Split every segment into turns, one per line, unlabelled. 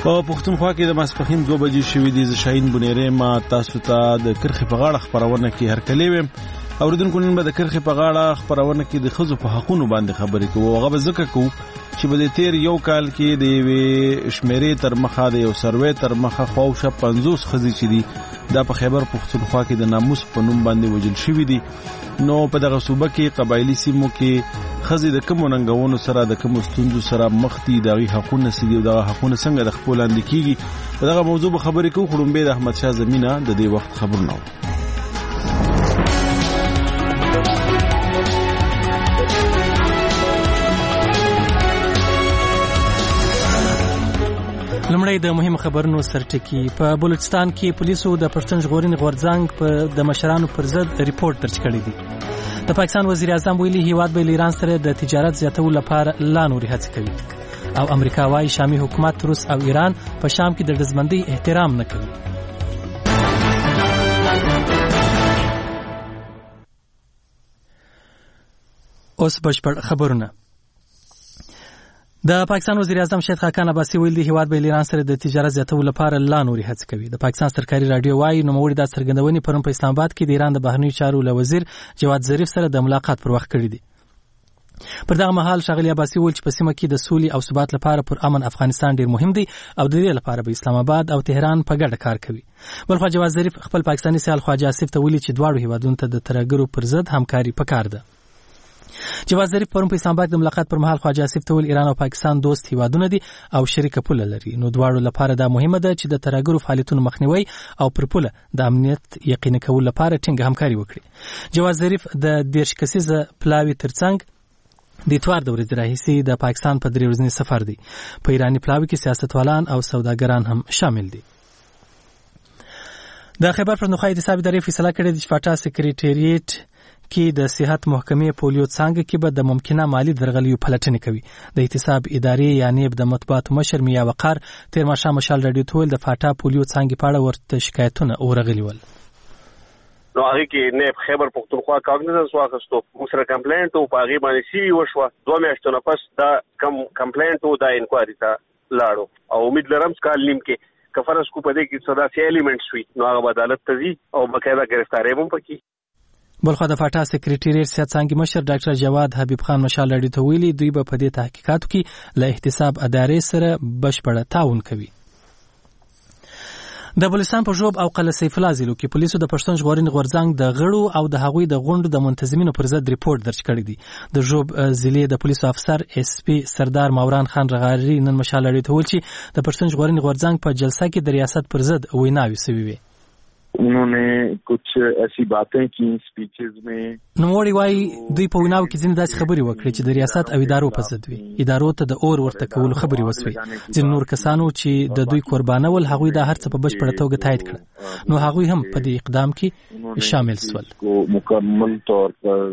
په پښتونخوا کې د ماسپښین 2 بجې شوې دي. ز شاهین بنيري ما تاسو ته د کرخې په غاړه خبرونه کې هرکلی ویم. اوریدونکو نن به د کرخې په غاړه خبرونه کې د ښځو په حقونو باندې خبرې کوو. هغه به ذکر کوو چې په دې تیر یو کال کې د یوې شمیرې تر مخه د یو سروې تر مخه خواوشه 50 ښځې چې دي دا په خیبر پښتونخوا کې د ناموس په نوم باندې وژل شوي دي. نو په دغه صوبه کې قبایلی سیمو کې ښځې د کومو ننګونو سره د کومو ستونزو سره مخ دي، د هغوی حقونه څه دي او دغه حقونه څنګه د خپلو لاندې کېږي. په دغه موضوع به خبرې کوو. خو لومبی د احمدشاه زمینه د دې وخت خبرونه
لمړی د مهم خبرونو سرټکی. په بلوچستان کې پولیسو د پښتون ژغورنې غورځنګ په د مشرانو پر ضد ریپورت درج کړی دی. د پاکستان وزیر اعظم ویلي هیواد به له ایران سره د تجارت زیاتولو لپاره لا نورې هڅې کوي. او امریکا وايي شامي حکومت روس او ایران په شام کې د ډزبندۍ احترام نه کوي. اوس بشپړ خبرونه. د پاکستان وزیر اعظم شهید خاقان عباسي ویلي هیواد به له ایران سره د تجارت زیاتولو لپاره لا نورې هڅې کوي. د پاکستان سرکاري رادیو وايي نوموړي دا څرګندونې پرون په اسلام آباد کې د ایران د بهرنیو چارو له وزیر جواد ظریف سره د ملاقات پر وخت کړی دي. پر دغه مهال ښاغلي عباسي ویل چې په سیمه کې د سولې او ثبات لپاره پر امن افغانستان ډیر مهم دی او د دې لپاره به اسلام آباد او تهران په ګډه کار کوي. بلخو جواد ظریف خپل پاکستاني سیال خواجه آصف ته ویلي چې دواړو هیوادونو ته د ترهګرو پر ضد همکاري پکار ده. جواد ظریف پرون په اسلام آباد د ملاقات پر مهال خواجه آصف ته ویل ایران او پاکستان دوست هیوادونه دي او شریکه پوله لري. نو دواړو لپاره دا مهمه ده چې د ترهګرو فعالیتونو مخنیوي او پر پوله د امنیت یقیني کولو لپاره ټینګه همکاري وکړي. جواد ظریف د 10 کسیزه پلاوي ترڅنګ د اتوار د ورځې راهیسې د پاکستان په 3 ورځني سفر دی. په ایرانی پلاوي کې سیاستوالان او سوداګران هم شامل دي. د خیبر پښتونخوا احتساب ادارې فیصله کړې ده چې فاټا سکریټریټ کې د صحت محکمې پولیو څانګه کې به د ممکنه مالی درغلیو پلټنې کوي. د احتساب ادارې یعنی د مطبوعاتو مشر میا وقار تیر ماښام مشال رادیو ته ویل د فاټا پولیو څانګې په اړه ورته شکایتونه ورغلي ول.
نو هغه کې نه خیبر پښتونخوا کاګنیزنس واخستو موږ سره کمپلینټ او په هغه باندې سی وشو 2 میاشتې نه پس دا کمپلینټ او دا انکوایری ته لاړو او امید لرم چې کال نیم کې کفرس کو پدې کې صدا سی الیمنټس وي نو هغه عدالت ته ځي او بقاعده گرفتاری هم پکې.
بلخو د فاټا سکریټریټ سیاست څانګې مشر ډاکټر جواد حبیب خان مشال رادیو ته ویلي دوی به په دې تحقیقاتو کې له احتساب ادارې سره بشپړه تعاون کوي. د بلوچستان په ژوب او قلعه سیف الله ضلعو کې پولیسو د پښتون ژغورنې غورځنګ د غړو او د هغوی د غونډو د منتظمینو پر ضد ریپورت درج کړی دی. د ژوب ضلع د پولیسو افسر اس پی سردار موران خان رغاري نن مشال رادیو ته ویل چې د پښتون ژغورنې غورځنګ په جلسه کې د ریاست پر ضد ویناوي شوې وي.
उन्होंने कुछ ऐसी बातें की स्पीचेस में.
نوموړي وايي دوی په ویناو کې ځینې داسې خبرې وکړې چې د ریاست او ادارو په ضد وي. ادارو ته د اور ورته کولو خبرې وسوي. ځینې نور کسانو چې د دوی قربانه ول هغوی دا هر څه په بشپړه توګه تایید کړه. نو هغوی هم په دې اقدام کې شامل شول.
مکمل طور پر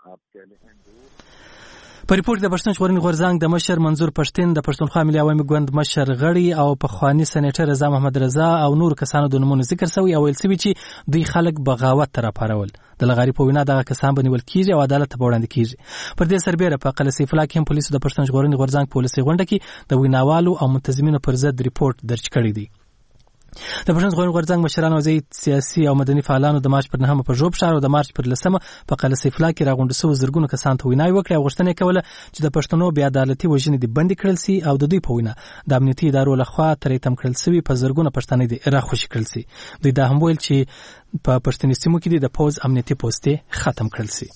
په ریپورت د پښتون ژغورنې غورځنګ د مشر منظور پښتين د پښتونخوا ملي عوامي ګوند مشر غړي او پخوانی سېنیټر رضا محمد رضا او نور کسانو د نومونو ذکر شوی او ویل شوی چې دوی خلک بغاوت ته راپارول. د لغاري په وینا دغه کسان به نیول کیږي او عدالت ته وړاندې کیږي. پر دې سربېره په قلعه سیف الله کې هم پولیسو د پښتون ژغورنې غورځنګ پولیسي غونډه کې د ویناوالو او منتظمینو پر ضد ریپورت درج کړی دی. د پښتون ژغورنې غورځنګ مشران او سیاسي او مدني فعالانو د مارچ پر 9 په ژوب ښار او د مارچ پر 10 په قلعه سیف الله کې راغونډ شوي زرګونو کسان ته ویناوي وکړې او غوښتنه کوله چې د پښتنو بې عدالتي وژنې دې بندې کړل سي او د دوی په وینا د امنیتي ادارو لخوا ترې تم کړل شوي په زرګونو پښتانه دې راخوشي کړل سي. دوی دا هم ویل چې په پښتني سیمو کې د پوز امنیتي پوستې ختم کړل سي.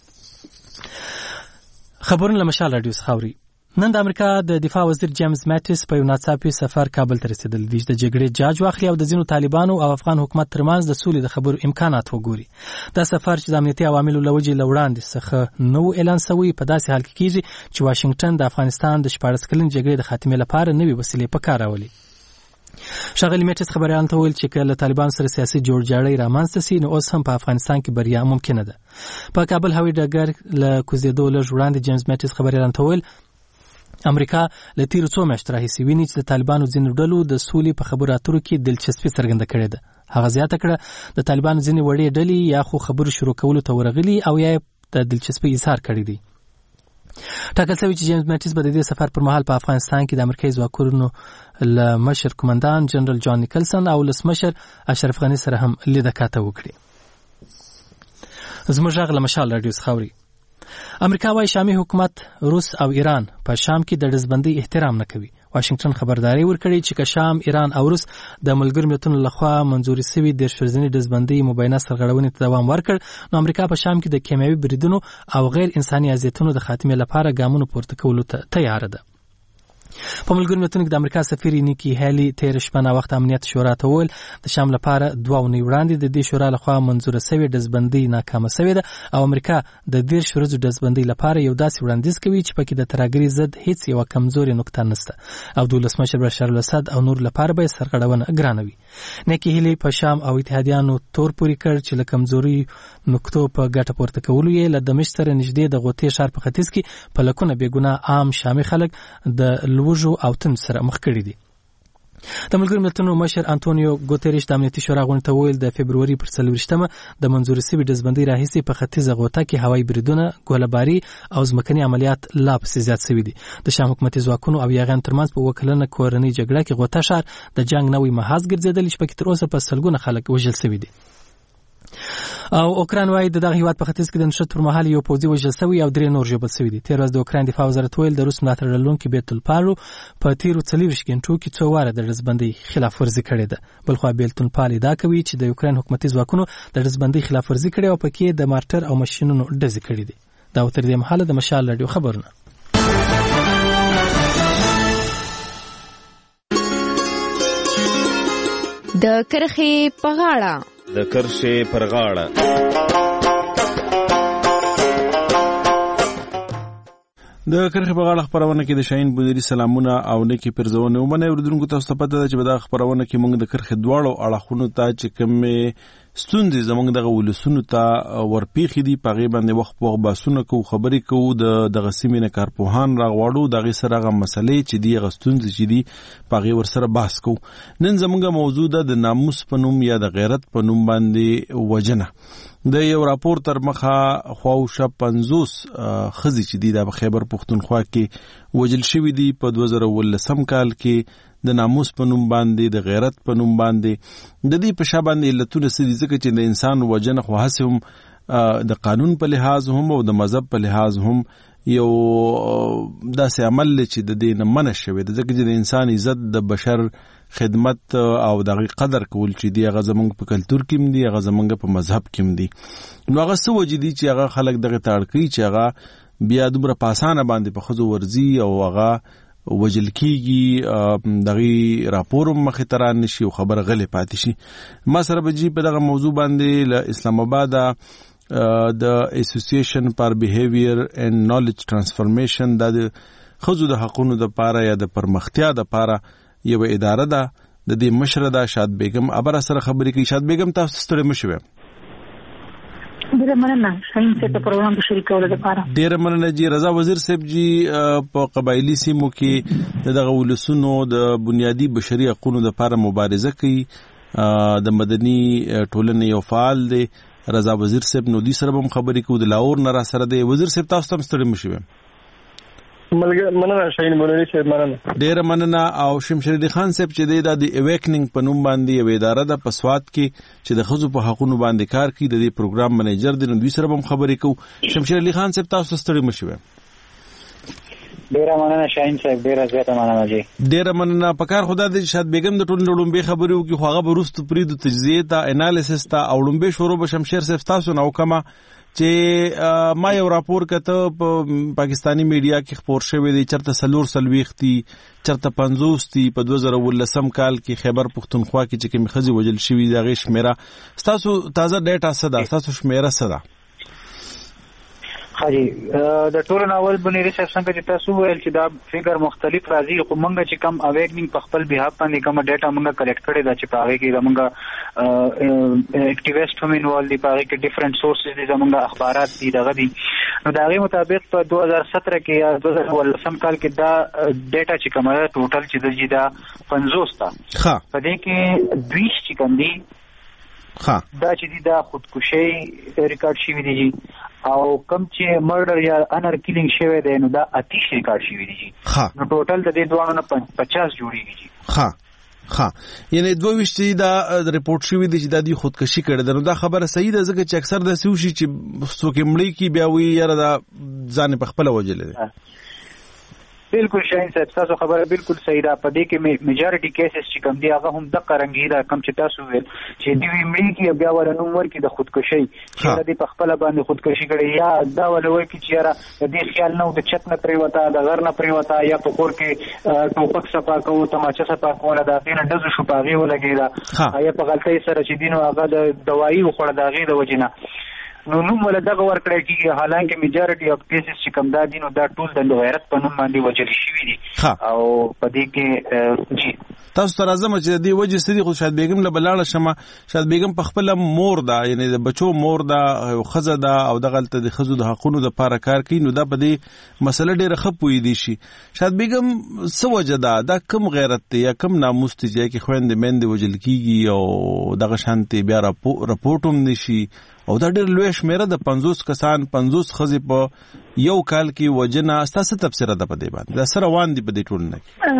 خبرونه له مشال رادیو څخه اوري. نن د امریکا د دفاع وزیر جیمز ماټیس په یو ناڅاپي سفر کابل ته رسیدل دي چې د جګړې جاج واخلي او د ځینو طالبانو او افغان حکومت ترمنځ د سولې د خبرو امکانات وګوري. دا سفر چې د امنیتي عواملو له وجې له وړاندې څخه نو اعلان شوی په داسې حال کې کیږي چې واشنگټن د افغانستان د 14 کلن جګړې د خاتمې لپاره نوې وسیلې په کار راولي. ښاغلي میټس خبريالانو ته ویل چې کله طالبان سره سیاسي جوړجاړی رامنځته سي نو اوس هم په افغانستان کې بریا ممکنه ده. په کابل هوایي ډګر له کوزیدو لږ وړاندې جیمز میټس خبريالانو ته ویل امریکا له تیرو 2 میاشتو راهیسې ویني چې د طالبانو ځینو ډلو د سولې په خبرو اترو کې دلچسپي څرګنده کړې ده. هغه زیاته کړه د طالبانو ځینې وړې ډلې یا خو خبرو شروع کولو ته ورغلي او یا د دلچسپي اظهار کړی دی. ټاکل شوی چې جیمز میټیس به د دې سفر پر مهال په افغانستان کې د امریکایي ځواکونو له مشر قومندان جنرال جان نیکلسن او ولسمشر اشرف غني سره هم لیدکاته وکړي. زموږ غږ له مشال راډیو څخه اوري. امریکا وايي شامي حکومت روس او ایران په شام کې د ډزبندۍ احترام نه کوي. واشنگټن خبرداري ورکړي چې که شام، ایران او روس د ملګرو ملتونو لخوا منځوري شوی د شورزنی ډزبندۍ مبینه سرغړونې ته دوام ورکړ، نو امریکا په شام کې د کیمیاوي بریدونو او غیر انساني اذیتونو د خاتمې لپاره ګامونه پورته کولو ته تیار ده. په ملګرو ملتونو کې د امریکا سفیر نیکی هیلی تیر شپه نا وخت امنیت شورا ته وویل د شام لپاره 2 اونۍ وړاندې د دې شورا لخوا منځوره شوې ډزبندۍ ناکامه شوې ده او امریکا د 10 ورځو ډزبندۍ لپاره یو داسې وړاندیز کوي چې پکې د ترهګرۍ ضد هیڅ یو کمزوري نقطه نشته او د ولسمشر بشار الاسد او نور لپاره به سرغړونه ګرانه وي. نیکی هیلی په شام او اتحادیانو تور پوري کړ چې له کمزوري نقطو په ګټه پورته کولو یې له دمشق سره نږدې د غوطې ښار په ختیځ کې په لکونه بېګناه عام شامي خلک د لوږو او تند سره مخ کړي دي. د ملګرو ملتونو مشر انټونیو ګوتریش د امنیتي شورا غونډې ته وویل د فبروري پر 24مه د منځوري شوې ډزبندۍ راهیسې په ختیځه غوطه کې هوایي بریدونه، ګوله‌باري او ځمکني عملیات لا پسې زیات شوي دي. د شام حکومتي ځواکونو او یاغیانو ترمنځ په 2 کلنه کورنۍ جګړه کې غوطه ښار د جنګ نوی محاذ ګرځېدلی چې پکې تر اوسه په سلګونه خلک وژل شوي دي. او اوکراین وايي دغه هیواد په ختیځ کې د نشټ پر مهال یو پوځي وژل شوی او 3 نور ژوبل شوي دي. تیر ورځ د اوکراین دفاع وزارت ویل د روس ملاتړ لرونکي بیت الپارو په تیرو 40 غنټو کې 2 واره د ډزبندۍ خلاف ورزي کړې ده. بلخو بیت الپال ادعا کوي چې د اوکراین حکومتي ځواکونو د ډزبندۍ خلاف ورزي کړې او پکې د مارټر او ماشینونو ډزې کړې دي. دا تر دې مهاله د مشال راډیو خبرونه.
د کرخې په غاړه
د کرښې پر غاړه.
د کرخې په غاړه خبرونه کې د شاهین بونیری سلامونه او نیکی پرزونه ومنه اوریدونکو تاسو ته پته ده چې په دا خبرونه کې موږ د کرخې دواړو اړخونو ته چې کومې ستونزې زموږ دغه ولسونو ته ورپیښې دي په هغې باندې وخت په وخت بحثونه کوو، خبرې کوو، دغه سیمې نه کارپوهان راغواړو، د هغې سره هغه مسلې چې دي، هغه ستونزې چې دي په هغې ورسره بحث کوو. نن زموږ موضوع ده د ناموس په نوم یا د غیرت په نوم باندې وژنه. د یو راپور تر مخه خواوشا 50 ښځې چې دي دا په خیبر پښتونخوا کې وژل شوي دي په 2019 کال کې د ناموس په نوم باندې، د غیرت په نوم باندې. د دې په شا باندې علتونه څه دي؟ ځکه چې د انسان وژنه خو هسې هم د قانون په لحاظ هم او د مذهب په لحاظ هم یو داسې عمل چې د دې نه منع شوی دی، ځکه چې د انسان عزت، د بشر خدمت او دغه قدر کول چې دی هغه زمونږ په کلتور کې هم دی، هغه زمونږ په مذهب کې هم دی. نو هغه څه وجې دي چې هغه خلک دغه تاړ کوي چې هغه بیا دومره په اسانه باندې په ښځو ورځي او هغه وجل کیږي، دغه راپور مخې ته را نشي او خبره غلې پاتې شي. ما سره به جی په دغه موضوع باندې له اسلام آباد د اسوسییشن فار بیهیویر اینڈ نالج ټرانسفورمیشن د ښځو د حقونو لپاره یا د پرمختیا لپاره یو اداره ده، د دې مشره ده شاد بیگم. ابر سره خبرې کوي. شاد بیگم تاسو ستړي مشوي؟
ډیره مننه شاهین صاحب په پروګرام کې شریک کولو لپاره. ډیره
مننه جی. رضا وزیر صاحب جی په قبایلی سیمو کې دغه ولسونو د بنیادی بشري حقوقو لپاره مبارزه کوي، د مدني ټولنې یو فعال دی. رضا وزیر صاحب نو دې سره هم خبرې کوو، د لاهور نه را سره دی. وزیر صاحب تاسو هم ستړي مشوي؟
مننه شاهین بونیری صاحب، مننه.
ډیره مننه. او شمشیر علي خان صاحب چې د ایویکنینګ په نوم باندې یو اداره ده په سوات کې چې د ښځو په حقوقو باندې کار کوي، د دې پروګرام منیجر دی. نو دوی سره هم خبرې کوو. شمشیر علي خان صاحب تاسو ستړي مشوي؟
ډیره مننه شاهین صاحب، ډیره زیاته مننه جی.
ډیره مننه. په کار خدا دې شاد بیگم د ټولنې لومبي خبرې وکړي، خو هغه وروسته پریدو تجزیه ته انالیسس ته او لومبي شروع به شمشیر صاحب تاسو نو کما چې ما یو راپور کته په پاکستانی میډیا کې خبر شوی دی چرته 440 دي، چرته 50 دي. په 2019 کال کې خیبر پښتونخوا کې چې کوم خزي وجل شوی دا غي شمیره تاسو تازه ډیټا څه ده؟ تاسو شمیره څه ده؟
خاجي د ټول ناول بنيري صاحب څنګه چې تاسو ویل چې دا فګر مختلف راځي، خو موږ چې کم اویکنینګ په خپل بهاب باندې کوم ډیټا موږ کلیکټ کړی دا چې په هغه کې موږ اکټیویسټ هم انوالو دي، په هغه کې ډیفرنٹ سورسز دي، زموږ اخبارات دي دغه دي. نو دا غي مطابق په 2017 کې یا 2019 کال کې دا ډیټا چې کومه ټوټل چې د جدا 50 تا په دې کې 20 چې کوم دي دا چې دا خودکشي ریکارډ شوی دی او کم چې مرډر یا انر کیلینګ شوی دی نو دا 30 ریکارډ شوی دی. نو ټوټل د دې دوانو نه 50 جوړیږي.
یعنی 22 دا ریپورت شوی دی چې د دې خودکشي کړي ده. نو دا خبره صحیح ده ځکه چې اکثر د سوشي چې څوک مړی کی بیا وی یاره دا ځان په خپل وجه لري.
بالکل شاهین صاحب تاسو خبره بالکل صحیح ده. په دې کې میجارټي کیسز چې کوم دي هغه هم د قرنګي دا کم چې تاسو ویل چې دی مړي کې بیا ورنوم ورکی د خودکشي چې د په خپل باندې خودکشي کړي یا دا ولوي کې چې یاره د دې خیال نه د چت نه پریوتا د غر نه پریوتا یا په کور کې ټوپک صفا کوو تماچا صفا کوله دا دینه د شو پاغي ولګیدا یا په غلطۍ سره چې دینو هغه د دوايي وخوړه دا غي د وجنه نو ولا دغه ورکړی کیږي. حالانکه میجارټي اف کیسز چې کوم دا دي نو دا ټول د غیرت په نوم باندې وجل شوی دي او په دې کې جی
تاسو تر ازمه چې دی وجه ستدي خو شاید بیگم له بلاړه شمه شاید بیگم په خپل مور دا یعنی د بچو مور دا او خزه دا او د غلطه د خزو د حقونو د پاره کار کوي نو دا په دې مسله ډیره خپوي دي شي. شاید بیگم څه وجه دا کم غیرت دی یا کم ناموس دی چې خويند مند وجل کیږي او دغه شانتي بیا راپورټوم نشي او دا ډېر لوی شمیره د 50 کسان 50 خزې په یو کال کې وجنه ستاسو تفسیر ده په دې باندې دا سره روان دي په دې ټول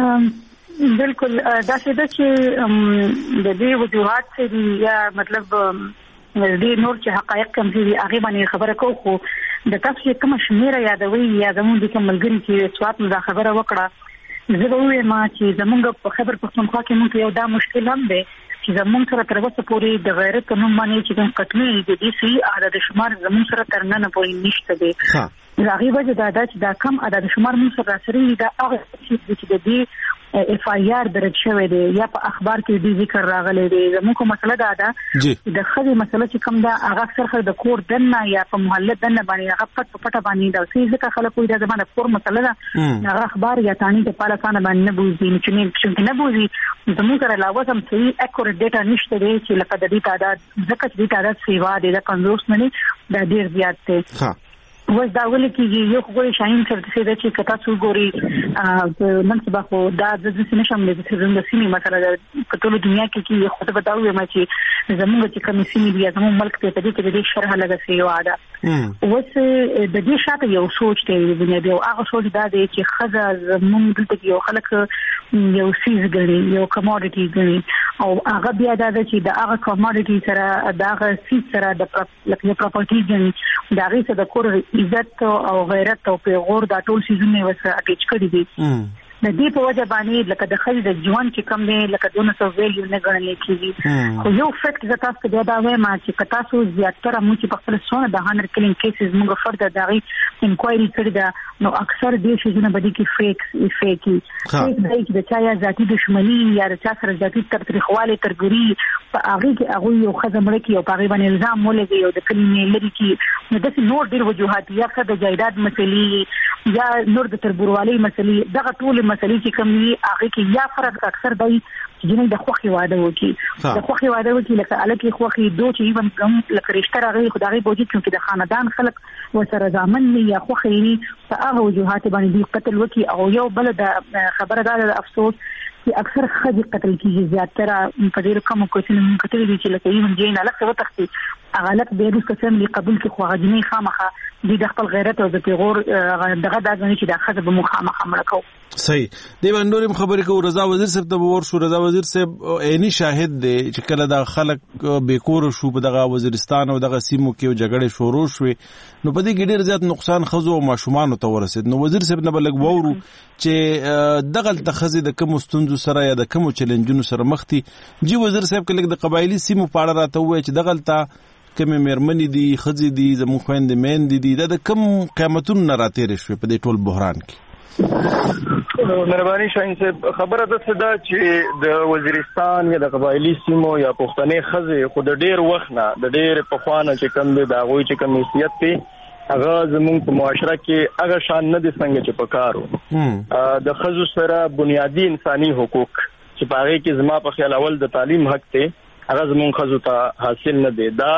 نه.
بالکل دا څه ده چې د دې وجوهات سره یا مطلب دې نور چې حقایق کوم دي هغه باندې خبره کوو خو د تاسو کوم شمیره یادوي یا زموږ د کوم ملګری چې سوات مزه خبره وکړه زه به وایم چې زموږ په خبر پښتونخوا کې موږ یو دا مشکل هم دی چې زموږ سره تر اوسه پورې د غیرت قانون باندې چې کوم قتلې د دې سي عدد شمار زموږ سره تر نن پورې نشته دی. هغه وجه دا چې دا کم عدد شمار موږ سره سره دا هغه چې د دې اف آی آر درج شوی دی یا په اخبار کې د ذکر راغلی دی. زموږ مسله دا ده چې د خځې مسله چې کوم دا هغه اکثر د کور دنه یا په محله دنه باندې هغه پټ باندې دا څه ځکه خلک وایي دا زموږ د کور مسله ده هغه اخبار یا تانی ته پاله ثانه باندې نه بوزي چې نه بوزي زموږ سره علاوه هم صحیح اکورټ ډیټا نشته دی چې لکه د دې تعداد ځکه چې د تعداد سیوا دی د کنزوس نه دا ډیر زیات دی. وځ دا ولې کېږي یو خو شاهین سره څه ده چې کتا څو ګوري نن سبا خو دا د ځینې نشم د څه سیمه مثلا په ټول دنیا کې خو ته بتاوي چې زموږ چې کوم سیمه دی زموږ ملک ته د دې شرح لګه سیوا ده. وځ د دې شاته یو سوچ دی د دنیا دی او هغه سوچ دا دی چې خزه زموږ دلته یو خلک یو سیز ګڼي یو کموډټي ګڼي او هغه بیا دا چې د هغه کموډټي سره د هغه سیز سره د پراپرټي ګڼي دا غي څه د کور عزت او غیرت او پیغور دا ټول سيزونه وسه اټیچ کړی دي. د دې په وجه باندې لکه د خځې د ژوند چې کم دی لکه دونه څه ویلیو نه ګڼل کېږي. خو یو فکت زه تاسو ته دا وایم چې تاسو زیاتره موږ چې په خپل سونه د هانر کلینګ کیسز موږ فرد دغه انکوایري کړی دا نو اکثر دې شیزونه باندې کې فیک دی چې د چا یا ذاتی دښمنی یا د چا سره ذاتی تاریخواله ترګری په هغه کې هغه یو خزه مړ کی او په هغه باندې الزام ولګي او د کلمې لري کې نو د نور ډیر وجوهات یا د جایداد مسلې یا نور د تربوروالي مسلې دغه ټول مسلې چې کوم دي هغه کې یا فرق اکثر دی چې د خوخي واده وکي د خوخي واده وکي لکه الکه خوخي دوه چې ایون کوم لکه رشتہ راغلي خدای بوجي چې د خاندان خلک وسره ځامن یا خوخي په هغه وجوهات باندې قتل وکي او یو بل د خبره ده افسوس چې اکثر خځې قتل کیږي زیاتره په ډېر کم کوڅې من قتل دي چې لکه ایون جین الکه وتختی اغلب به روس قسم لي قبول کې خو غجنی خامخه د خپل غیرت او د پیغور دغه دغه چې د خځه به مخامخ مړکو.
صحیح دی باندې خبرې کو رضا وزیر صاحب ته ور شو. رضا وزیر صاحب عیني شاهد دی چې کله د خلک بیکور شو په دغه وزیرستان او دغه سیمو کې جګړې شروع شوې نو په دې کې ډېر زیات نقصان خزو او ماشومان ته ورسید. نو وزیر صاحب نه بلګ وورو چې دغه تخزي د کوم ستونزو سره یا د کوم چیلنجونو سره مخ دي. جی وزیر صاحب کله د قبایلی سیمو په اړه راته وایي چې دغه ته کومه مېرمنې دي خځې دي زموږ خويندې مېندې دي د کوم قیامتونو نه راتېرې شوې په دې ټول بحران کې.
مهرباني شاهین صاحب خبره ده چې د وزیرستان یا د قبایلی سیمو یا پښتنې خځې خو د ډېر وخت نه د ډېر پخوانه چې کوم دی د هغوی چې کوم حیثیت دی هغه زموږ په معاشره کې هغه شان نه دي څنګه چې پکارو د خځو سره بنیادی انساني حقوق چې په هغه کې زما په خیال اول د تعلیم حق دی هغه زموږ خځو ته حاصل نه دی. دا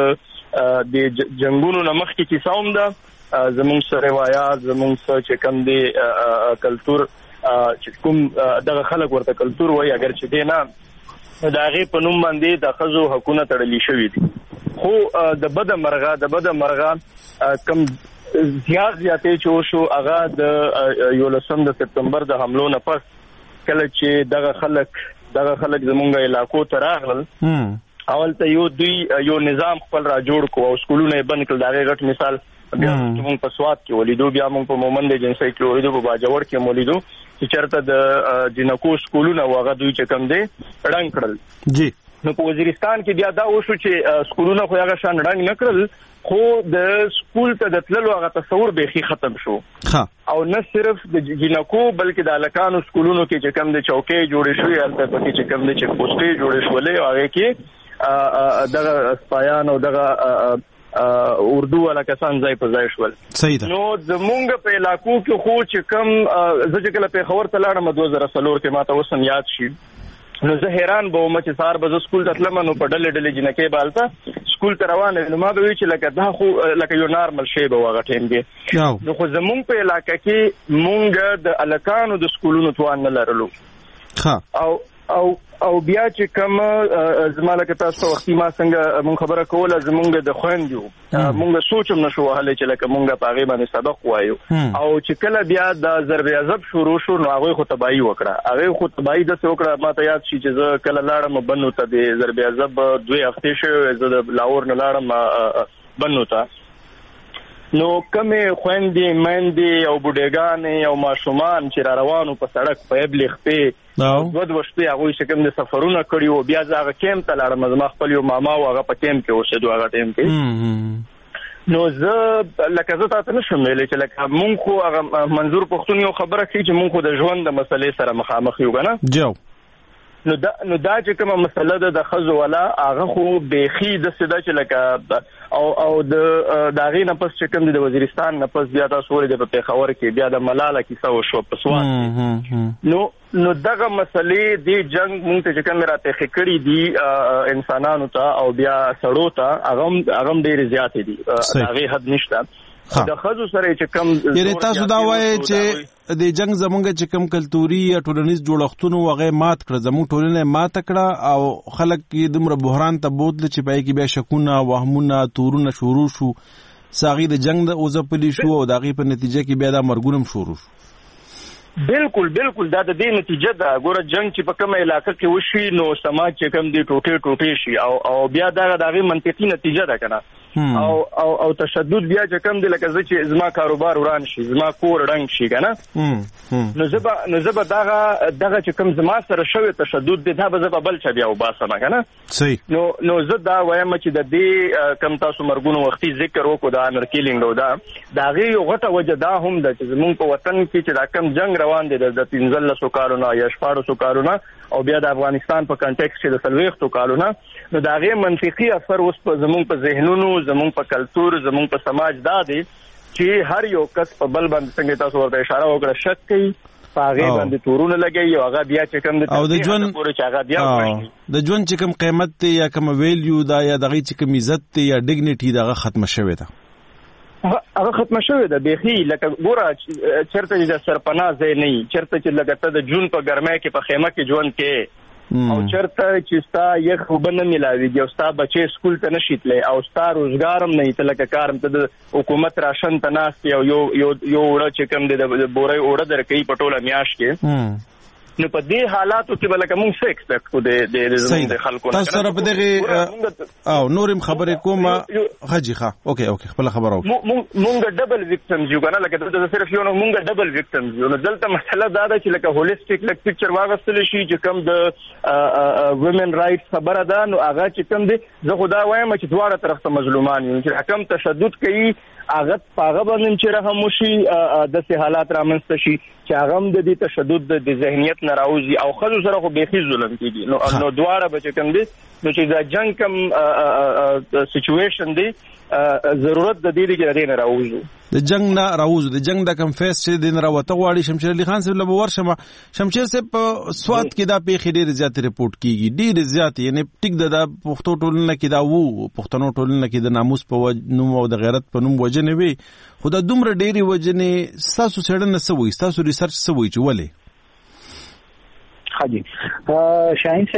د جنگونو نه مخکې کیسه هم ده زموږ سره روایت زموږ سره چې کوم دی کلچر چې کوم دغه خلک ورته کلچر وایي اگر چې دی نه د هغې په نوم باندې د ښځو حقونه تړلي شوي دي خو د بد مرغه کم زیاتې چې شو هغه د 11 سپتمبر د حملو نه پس کله چې دغه خلک زمونږ علاقو ته راغلل اول ته یو نظام خپل را جوړ کو او سکولونه بند کړل. دا غټ مثال بیا موږ په سواد کې ولیدو، بیا موږ په مومند جنسي کې ولیدو، په باجوړ کې ولیدو چې چرته د جنکو سکولونه واغه دوی چې کم دي رنګ کړل. جی نو په وزیرستان کې بیا دا وشو چې سکولونه خو هغه شان رنګ نه کړل، خو د سکول ته د تللو هغه تصور بيخي ختم شو. او نه صرف د جنکو بلکې د الکانو سکولونو کې چې کم د چوکۍ جوړې شوې، البته پکې چې کم د چک پوسټې جوړې شولې، هغه کې دغه سپایان او دغه اردو والا کسان ځای په ځای شول. نو زمونږ په علاقو کې خو چې کم زه چې کله پیښور ته لاړم 2003 کې ماته وسم یاد شي، نو زه حیران بوم چې سار به سکول ته تلم، نو په ډلې جنکې بالته سکول ته روانه، نو ما به وی چې لکه دا خو لکه یو نارمل شی به وغه ټیم دی. نو خو زمونږ په علاقې کې مونږ د الکانو د سکولونو توان نه لرلو. او بیا چې کوم زماله تاسو وختي ما څنګه مون خبره کوله زمونږ د خويندو مونږ سوچم نشو هله چې لکه مونږ په هغه باندې سبق وایو، او چې کله بیا د ضرب عذاب شروع شو نو هغه خو تباہي وکړه، هغه خو تباہي د څه وکړه. ما ته یاد شي چې زه کله لاړم بنو ته د ضرب عذاب 2 هفته شوه، زه د لاهور نه لاړم بنو ته، نو کمه خويندې مندې او بوډېګانې او ماشومان چې را روانو په سړک په ابلیغ په ود وشته هغه چې کوم د سفرونه کړی او بیا ځاګه کیم ته لاړم، زما خپل یو ماما او هغه په کیم کې اوسېدو هغه ټیم کې. نو زه لکه زه تاسو نشم ویلې چې لکه مونږ خو هغه منظور پښتون یو خبره کوي چې مونږ خو د ژوند د مسلې سره مخامخ یو کنه جو. نو دا چې کومه مسله ده د خزو ولا هغه خو بيخي د سده چې لکه او د داغې نه پس چې کوم د وزیرستان نه پس بیا تاسو ولې د پیښور کې بیا د ملاله کیسه وشو په سواد. نو دغه مسلې دی جنگ مونږ ته چې کوم راته خکړې دي انسانانو ته او بیا سړو ته هغه ډېر زیات دي، هغه حد نشته. د خزو سره چې کوم
یعنی تاسو دا وایي چې د جنگ زمونږ چې کوم کلتوري یا ټولنیز جوړښتونه وغه مات کړ، زموږ ټولنه مات کړه او خلک یې دمر بحران ته بوتل چې پای کې بیا شکونه وهمونه تورونه شروع شو، ساغي د جنگ د اوزپلی شو او دغه په نتیجه کې بیا د مرګونم شروع شو.
بالکل دا د دې نتیجه ده. ګوره جنگ چې په کومه علاقه کې وشي نو سماج چې کوم دی ټوټه شي او بیا دغه منطقي نتیجه ده کنه. او تشدد بیا چې کوم دی لکه چې زما کاروبار وران شي، زما کور رنګ شي کنه، نو زبا دغه چې کوم زما سره شوی تشدد دی دا به زبا بل چا بیا وباسم کنه. صحیح. نو زه دا وایم چې د دې کم تاسو مرګونو وختي ذکر وکړو دا انر کیلینګ او دا غي یو غټه وجه دا هم ده چې زمونږ په وطن کې چې دا کم جنگ روان دي د 13 کالونو یا 14 کالونو او بیا د افغانستان په کنټیکس کې د 30 کالونو، نو دا غي منطقي اثر اوس په زمونږ په ذهنونو، زمونږ په کلچر، زمونږ په سماج دا دی چې هر یو کس په بل باندې څنګه تاسو ورته اشاره وکړه شک کوي، هغه باندې تورونه لګي او هغه بیا چې کوم د ژوند پورې چې هغه بیا
د ژوند چې کوم قیمت ته یا کوم ویلیو دا یا دغه چې کوم عزت ته یا ډیګنیټي دغه ختم شوی ده،
هغه ختم شوی ده بيخي. لکه ګوره چرته چې سرپناه ځای نه چرته چې لګته د جون په ګرمۍ کې په خیمه کې ژوند کې او چرته چې ستا یخ وبنه ملاويږي او ستا بچي سکول ته نشیتلې او ستا روزګارم نه ایت لکه کارم ته د حکومت راشن ته ناست یو وړه چې کوم د بورې وړه درکې پټوله میاش کې، نو په دې حالاتو کې بلکې موږ څه ایکسپیکټ کوو د زموږ د خلکو
تاسو سره په دغه او نورم خبرې کوم حاجی ښه اوکې خپل خبر او
موږ ډبل وکټمز یو کنه، لکه دا صرف یو موږ ډبل وکټمز یو. نو دلته مسله دا ده چې لکه هولیسټیک لک پکچر واغستل شي چې کوم د وومن رائټس خبره ده، نو هغه چې کوم دي زه خدا وایم چې دواړه طرف ته مظلومان یو، چې حکم تشدد کوي هغه پاغه باندې چې رحم وشي د سه حالات رامنځته شي چې هغه د دې تشدد د ذهنیت نه راوځي او خلکو سره خو بيخي ظلم کیږي. نو دواړه بچ کوم دي، نو چې دا جنگ کوم سچويشن دی ضرورت د دې کې نه راوځو،
د جنگ نه راوځو، د جنگ د کم فیس چې د راوته غواړي. شمشیر علي خان صاحب له ورشمه شمشیر صاحب په سواد کې دا پیخي ډېر زیات ریپورت کیږي، ډېر زیات یعنی ټیک د پښتو ټولنه کې دا وو پښتنو ټولنه کې د ناموس په نوم او د غیرت په نوم وجنه وي، خو دا دومره ډېری وجنه تاسو سړنه سوي تاسو ریسرچ سوي چې ولې
حاجی شاهین صاحب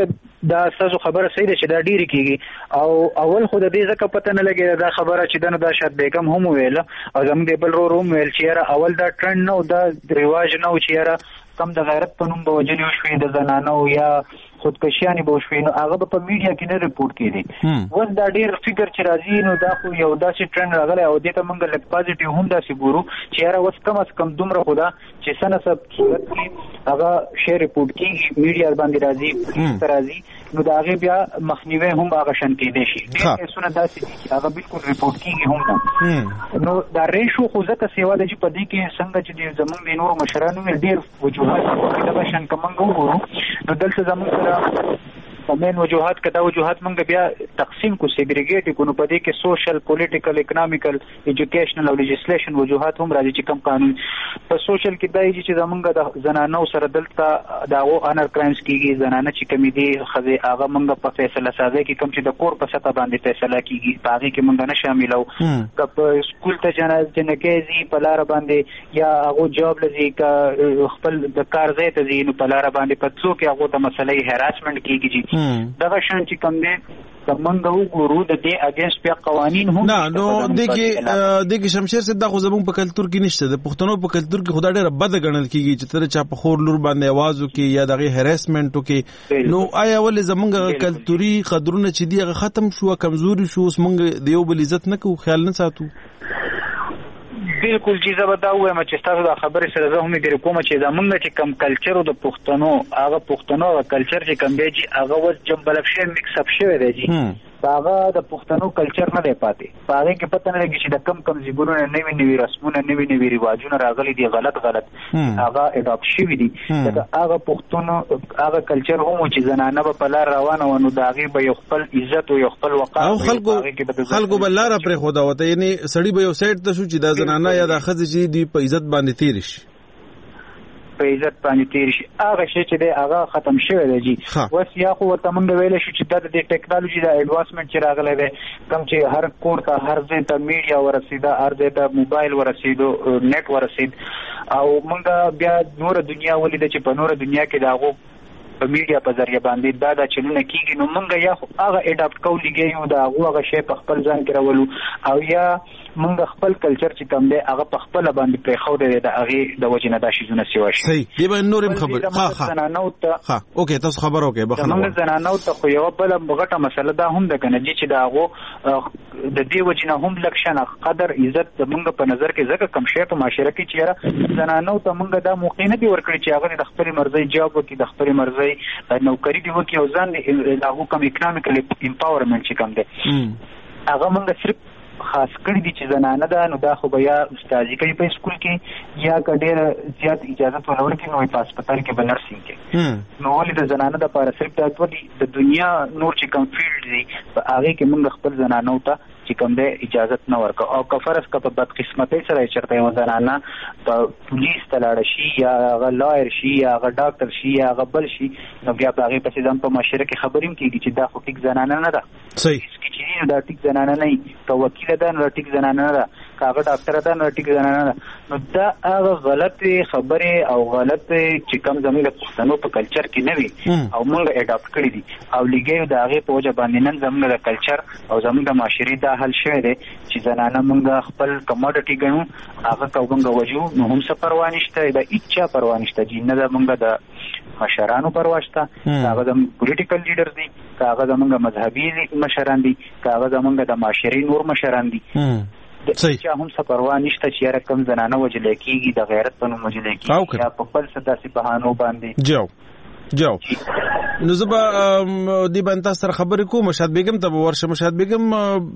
دا ستاسو خبره صحیح ده چې دا ډیری کیږي او اول خو د دې ځکه پته نه لګي دا خبره چې دنه دا شاد بیگم هم ویل او زموږ د بل روم ویل چې اول دا ټرند نو دا رواج نو چې کم د غیرت په نوم به وجلې وشوي د زنانو یا خودکشیانې به وشوي نو هغه به په میډیا کې نه ریپورټ کېدی اوس دا ډېر فکر چې راځي نو دا خو یو داسې ټرند راغلی او دې ته موږ لږ پازیټیو هم داسې ګورو چې یاره اوس کم از کم دومره خو ده چې څه نه څه صورت کې هغه شی ریپورټ کېږي میډیا باندې راځي راځي نو د هغې بیا مخنیوی هم هغه شان کېدی شي ډېر کیسونه داسې دي چې هغه بالکل ریپورټ کېږي هم نه نو دا ریشو خو ځکه سیوا ده چې په دې کې څنګه چې زموږ د نورو مشرانو ډېر وجوهات دغه شان که موږ وګورو نو دلته زموږ سره مین وجوهات کدا وجوهات موږ بیا تقسیم کو سیګریګیټ کو نو پدې کې سوشل پولیټیکل اکونومیکل ایجوکیشنل او لیجسلیشن وجوهات هم راځي چې کم قانون په سوشل کې دایي چې زمونږ د زنانو سره دلته داغو انر کرایمز کیږي زنانه چې کمی دي خزه هغه موږ په فیصله سازي کې کم چې د کور په سطح باندې فیصله کیږي هغه کې موږ نه شاملو کپ سکول ته جنکېزي په لار باندې یا هغه جاب لذي کا خپل د کار ځای ته ځي نو په لار باندې پڅو کې هغه د مسلې هراسمنت کیږي دغه شان چې کوم دي څنګه وګورو د دې اگینست بیا قوانین هم
نه نو دغه شمشیر صاحب د غوزمون په کلچر کې نشته د پښتنو په کلچر کې خدای ډېر بد غنل کیږي چې تر چا په خور لور باندې आवाज وکي یا دغه هراسمنت وکي نو آیا ول زمونږ کلچري قدرونه چې دی ختم شو کمزوري شو اوس مونږ دیو بل عزت نه کوو خیال نه ساتو
بالکل چې زبر دا وایم چې تاسو دا خبره سره زه هم ډیر کوم چې زمونږ چې کم کلچر د پښتنو هغه پښتنو کلچر چې کم دی چې هغه وځ جمبلب شي مکس اپ شوی دی هغه د پښتنو کلچر نه دی پاتې هغه کې پته نه لګي چې د کم زیګونو نوې رسمونه نوې رواجونه راغلي دي غلط هغه اډاپټ شوی دي هغه پښتنو هغه کلچر هم چې زنانه په لار روانه ونه د هغه به یو خپل عزت او یو خپل وقار
او خلکو بل لار پرې خو دا وته یعنی سړی به یو سایت ته شو چې د زنانه یا د خځې چې دی په عزت باندې تیر شي
په عزت باندې تیر شي هغه شی چې دی هغه ختم شوی دی جی وس یا خو ورته مونږ ویل شو چې د ټیکنالوژي د ایڈوانسمنت چې راغلی دی کوم چې هر کور ته هر ځای ته میډیا ورسیده هر ځای ته موبایل ورسیدو نیټ ورسید او مونږ بیا نور دنیا ولیده چې په نور دنیا کې داغو په میډیا په ذریعہ باندې دا چلونه کیږي نو مونږ یا هغه اډاپټ کولیږي یو دا هغه شی په خپل ځان کې راولو او یا مونږ خپل کلچر چې کوم دی هغه په خپل باندې پرې خو دی د هغه د وجنه د شیزونه سیوا شي
صحیح دی به نورم خبر ها اوکې تاسو خبر اوکې بخنه
مونږ زنانو ته خو یو بل غټه مسله دا هم ده کنه چې دا هغه د دې وجنه هم لکشنه قدر عزت مونږ په نظر کې ځکه کم شی په معاشره کې چې زنانو ته مونږ دا موقع نه دی ورکړي چې هغه د خپل مرزي جواب وکړي د خپل مرزي نوکری دی وکي او ځان له کوم اکونومیکل امپاورمنت چې کوم دی هغه موږ صرف خاص کړی دي چې زنانه ده نو دا خو بیا استادي کوي په سکول کې یا ډېر زیات اجازه ولور کې نو په هسپتال کې به نرسینګ کې نو ولې د زنانه د لپاره صرف د دنیا نور چې کوم فیلډ دی هغه کې موږ خپل زنانو ته چې کوم د اجازه نه ورکو او کفرس کا په بدقسمتۍ سره چرته یو زنانه په پولیس ته لاړ شي یا هغه لایر شي یا هغه ډاکټر شي یا هغه بل شي نو بیا هغه په ځان په معاشره کې خبریم کیږي چې دا خو ټیک زنانه نه ده
صحیح
چې دا ټیک زنانه نه که وکیل ده نو ټیک زنانه نه ده که هغه ډاکټر ده نو ټیک زنانه نه ده نو دا هغه غلطې خبرې او غلطې چې کوم زموږ د پښتنو په کلچر کې نه وي او موږ اډاپټ کړي دي او لګي د هغې په وجه باندې نن زموږ د کلچر او زموږ د معاشرې دا حل شوی دی چې زنانه موږ خپل کموډټي ګڼو هغه کومګه وجو نو هم څه پروا نشته دا هیڅ پروا نشته چې نه زموږ د مشرانو پروا شته هغه د پولیټیکل لیډرز دي هغه زموږ مذهبي مشران دي هغه زموږ د معاشري نور مشران دي
صحیح
چې هم څه پروا نشته چې رقم زنانه وجل کیږي د غیرت په نوم وجل کیږي یا په خپل ستاسي بهانو باندې
جو نو زبا دی باندې سره خبرې کوم مشهد بیگم ته ورشه مشهد بیگم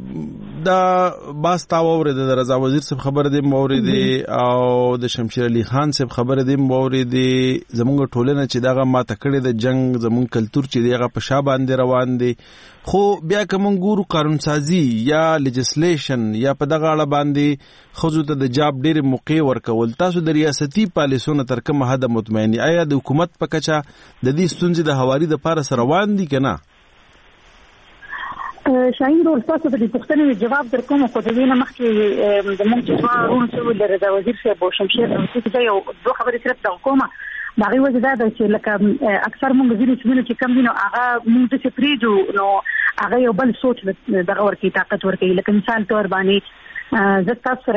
دا باس تاوره د رضا وزیر صاحب خبره دی مورید او د شمشیر علي خان صاحب خبره دی مورید زمونږ ټولنه چې داغه ما تکړه د جنگ زمونږ کلچر چې دیغه په شا باندې روان دي خو بیا کوم ګورو قانون سازي یا لیجسلیشن یا په دغه اړه باندې خزو ته د جاب ډېر موقع ورکول تاسو د ریاستي پالیسونو تر کومه حد مطمئن آیا د حکومت په کچا د دې ستونزې د حواري د پاره سره روان دي کنه
شاهین ډول تاسو د پوښتنې جواب درکوم خو د دې نه مخکې د موږ چې ورونه د رضا وزیر صاحب او شمشیر او څه یو دوه خبرې صرف کومه دا غي وجه دا چې لکه اکثر موږ ځینې چې کم دي نو هغه موږ څه پریجو نو هغه یو بل سوچ دغه ورکی طاقت ورکی لکه مثال تور باندې زه تاسو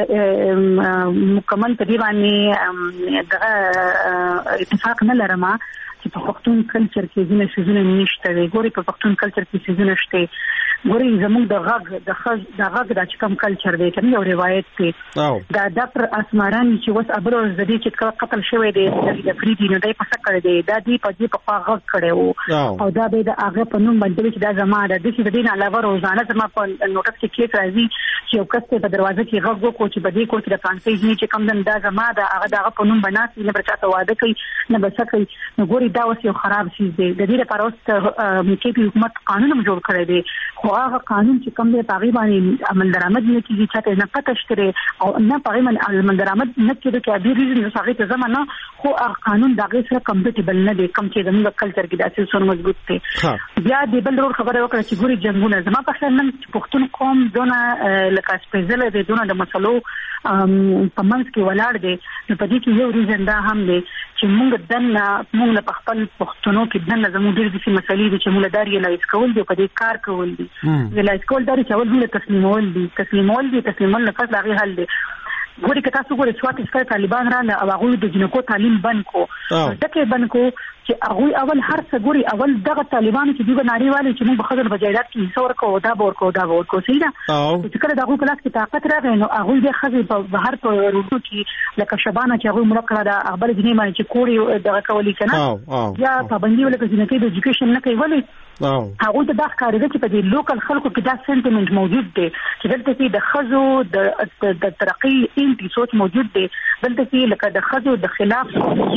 مکمل په دی باندې دغه اتفاق نه لرم چې په پښتون کلچر کې ځینې شیزونه نشته وي ګوري په پښتون کلچر کې شیزونه شته ګوري زموږ د غږ د چکم کلچر دی کوم یو روایت دی دا پر اسماران چې وس ابرو زدي چې قتل شوی دی د فریدي نه دی پسه کړی دی دا دی په دې په خوا غږ کړو او دا به د هغه په نوم باندې چې دا زما د دې دین علاوه روزانه زما په نوټس کې کیس راځي چې یو کس په دروازه کې غږ وکړي چې بده کوم د فرانسې چې کم دا زما د هغه دغه په نوم باندې نه برچاته واده کوي نه بسکه نو ګوري دا اوس یو خراب شي دی د دې لپاره اوس کې حکومت قانون جوړ کړی دی خو هغه قانون چې کوم دی تقریبا عمل درآمد نه کیږي چې نه پته شته او نه تقریبا عمل درآمد نه کیږي چې د ریزن نو هغه ته زمانه خو هغه قانون دغه سره کمپټیبل نه دی کوم چې زموږ کلچر کې د اساس مضبوط دی بیا د بل ډول خبره وکړه چې ګوري جنگونه زما په خیال نن پښتون قوم دونه لکه سپیشل دی دونه د مسلو په منځ کې ولاړ دی نو په دې کې یو ریزن دا هم دی چې موږ په خپل پښتنو کې دنه زموږ ډېر دي مسلې دي چې موږ داري لایس کول دي په دې کار کول دي لایس کول داري چې اول موږ تسلیمول نه فقط هغه حل دي ګوري که تاسو ګورئ سوات اسکار طالبان را نه او هغه د جنکو تعلیم بند کو دغه بند کو چې هغه اول هر څه ګوري اول دغه طالبان چې دوی ناری والي چې موږ په خزر بجایدات کې څور کو دا ورکو سیدا چې کله دغه کلاس کې طاقت راغی نو هغه د خزر په بهر په روټو کې لکه شبانه چې هغه ملکړه د خبر جنې باندې چې کوړي دغه کولی کنه یا پابندي ولکه جنکې د ایجوکیشن نه کوي ولی هغه د دغه کارګر چې په دې لوکل خلکو کې دا سنټیمنت موجود دی چې دلته کې د خزو د ترقی انټي سوچ موجود دی دلته کې لکه د خزو د خلاف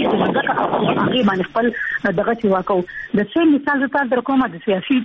هغه باندې خپل دغه چې واکو د سیم مثال زته در کومه د سیاسي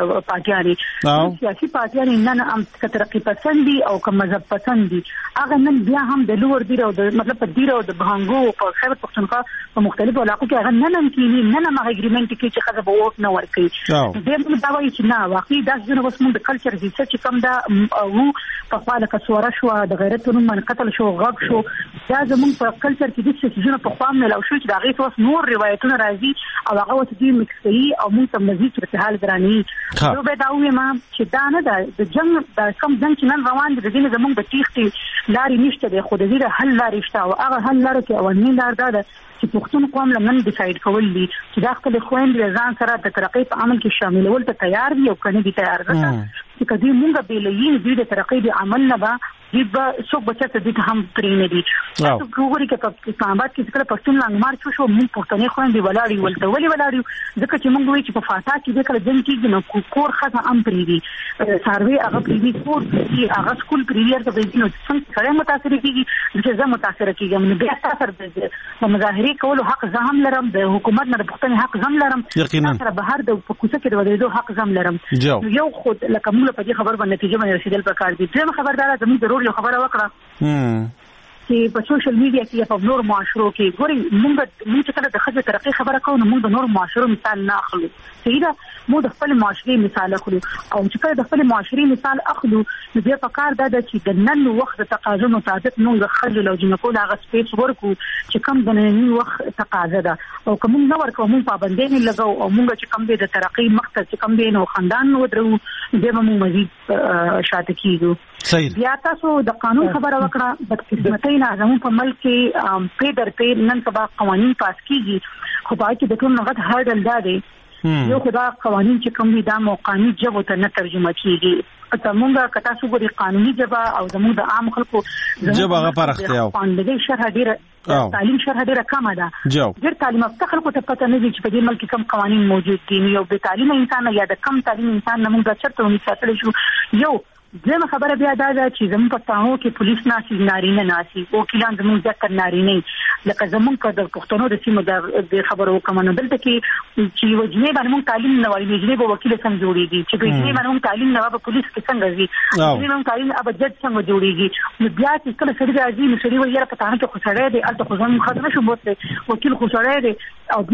پارټیانو نه هم ترقی پسندي او کوم مذهب پسندي هغه نن بیا هم د لور دی او د مطلب په دیره او د بهانګو په خیبر پښتونخوا په مختلفو علاقو کې هغه نن کېنی نن ما اګریمنت کې چې خزه به ووټ نه ورکړي دې موږ دا وایي چې نه واقعي دا څنګه اوس موږ د کلچر ریسرچ چې کوم دا وو په خاله کسوره شو د غیرت نوم من قتل شو غږ شو دا زموږ په کلچر کې د څه څه په خام نه لو شو چې دا غي اوس نور روایتونه راځي او هغه اوس دې مکس کوي او موږ ته مزید په حال دراني نو به دا وایي ما چې دا نه د جنگ د کم جنگ چې نن روان دي د دې زموږ د تیختي لاري نشته د خو د دې حل لاري شته او هغه حل لاري کې اولنی لار دا چې پښتون قوم لمن ډیساید کول دي چې دا خپل خويند ځان سره د ترقی په عمل کې شاملول ته تیار دي او کنه دي تیار ده چې کدي موږ بیلین دي د ترقی د عمل نه با دې څوک بچته دي هم پرې نه دي تاسو وګورئ چې اسلام آباد کې څنګه پښتون لنګ مارچ شو موږ پښتنې خويند ولاړی ولته ولاړی ځکه چې موږ وایي چې په فاتا کې د کله جن کې نو کور خزه ام پرې دي سروي هغه پرې دي کور چې هغه سکول پرې ورته دي نو څنګه متاثر کیږي چې زه متاثر کیږم نو بیا تاسو د مظاهره کولو حق زهم لرم د حکومت نه د پښتنې حق زهم لرم سره بهر د کوڅه کې د ودرېدو حق زهم لرم یو خود لکه موږ په دې خبر باندې نتیجه باندې رسیدل پکار دي دغه خبردار زموږ ضروري خبره وکړه چې په سوشل میډیا کې په نور معاشرو کې ګوري موږ چې کله د خځې ترقی خبره کوو نو موږ د نور معاشرو مثال نه اخلو سیده موږ د خپل معاشري مثال اخلو او چې کله د خپل معاشري مثال اخلو نو بیا په کار دا چې د نن وخت د تقاضا مطابق موږ خځې لو جنکو لاغه سپیس ورکو چې کم د نن وخت تقاضا ده او کوم نو ورکو موږ پابندۍ نه لګو او موږ چې کم د ترقی مقصد چې کم دی نو خاندان نو درو دغه موږ مزید شاته کیږو بیا تاسو د قانون خبره وکړه بدقسمتۍ نه زموږ په ملک کې په درته نن سبا قوانين پاس کیږي خو باید د ټول نغد هرډل دا دی یو خدا قوانين چې کوم دي دا موقانی جبو ته نه ترجمه کیږي زموږه کتا سو ګوري قانوني جبا او زموږ د عام خلکو
جبا غفرخته او
قانوني شرح ډیره تعلیم شرح ډیره کم ده ډیر تعلیم افته خلکو ته پته نه دي چې په دې ملک کم قوانين موجود دي یو به تعلیم انسان یا د کم تعلیم انسان نه موږ چرته ونی ساتل شو یو زموږ خبره بیا دا چې زموږ په تاو کې پولیس ناسي نارینه ناسي وکیلان زموږ ځکه نارینه لکه زموږ په د پښتنو د سیمو د خبرو کوم نه دلته کې چې وجنې باندې موږ تعلیم نه وایي وجنې به وکیل څنګه جوړيږي چې وجنې باندې موږ تعلیم نه وایي پولیس کې څنګه ځي وجنې موږ تعلیم اب جج څنګه جوړيږي نو بیا چې کله سړي راځي نو سړي وایي را پته نه چې خو سړی دی الته خو زموږ خدمت شو بوته وکیل خو سړی دی او بیا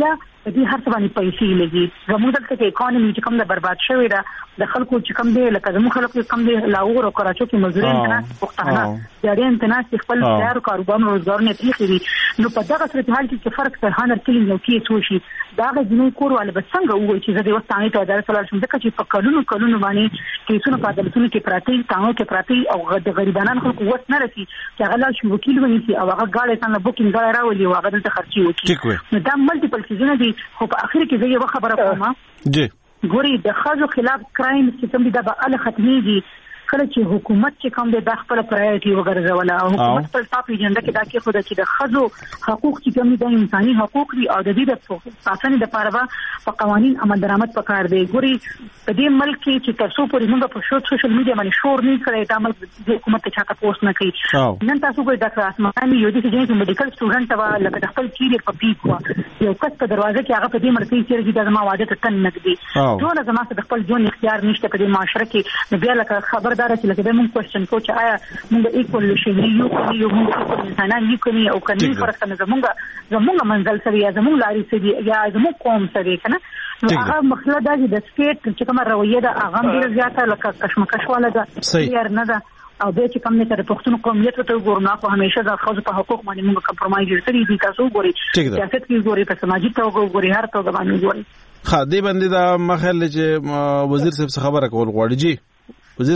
دې هر څه باندې پیسې لګي زموږ دلته کې اکانومي چې کوم د برباد شوی دا د خلکو چې کوم دی لکه زموږ خلکو کوم دی لاهور او کراچۍ کې مزدوران نه پښتانه یاري انتناس خپل کار کاروبار روزګار نه تلخي نو په دغه صورتحال کې فرق تر هنر کلین یو کې سوشي دا د جنوي کور ول به څنګه وایي چې زه د وستانې ته در سره شم ځکه چې په کلونو باندې کیسونه په عدالتونو کې پراتی تاو کې پراتی او د غریبانو خلکو وس نه رسي چې هغه لا شي وکیل ونیسي او هغه غاړه څنګه بوکینګ غاړه راولي او هغه دلته خرچي وکړي نو دا ملټیپل سیزونه دي خو په اخر کې زه یو خبره کوم
جی
ګوري د خځو خلاف کرایم چې کوم دي دا به ال ختميږي کله چې حکومت چې کوم د خپل پرایورټي وګرځول او حکومت په ټاپ ایجنډا کې دا کې خو د چې د خځو حقوق چې کوم دي انساني حقوق دي او د دې د ساتنې لپاره په قوانين عمل درآمد پکار دی ګوري په دې ملک کې چې تاسو پورې موږ په سوشل میډیا باندې شور نه کړی دا عمل د حکومت ته چاته پوسټ نه کوي نن تاسو ګورئ ډاکټر اسماني یو دي چې میډیکل سټوډنټ وا لکه خپل کیریئر په پیک وا یو کس په دروازه کې هغه په دې مرتي چې د ما واده ته تن نګدي ټول زما څخه خپل ژوند اختیار نشته په دې معاشره کې نو بیا لکه خبردار چې لکه موږ کوېسچن کو چې آیا موږ ایکوال شي یو کوي موږ انسانان یو کوي او کني فرق نه زموږ منزل سره یا زموږ لاري سره یا زموږ قوم سره کنه نو هغه مخله د سټیټ چې کومه رویه ده هغه ډیره زیاته لکه کشمکش والا ده یار نه ده او به چې کوم نه تر پښتون قومیت ته ګورنه خو همیشه د خځو په حقوق باندې موږ کمپرمایز کړی دي تاسو ګوري سیاست کې ګوري په سماجی توګه ګوري هر توګه باندې ګوري
خا دې باندې دا مخل چې وزیر صاحب خبره کول غواړي جی وزیر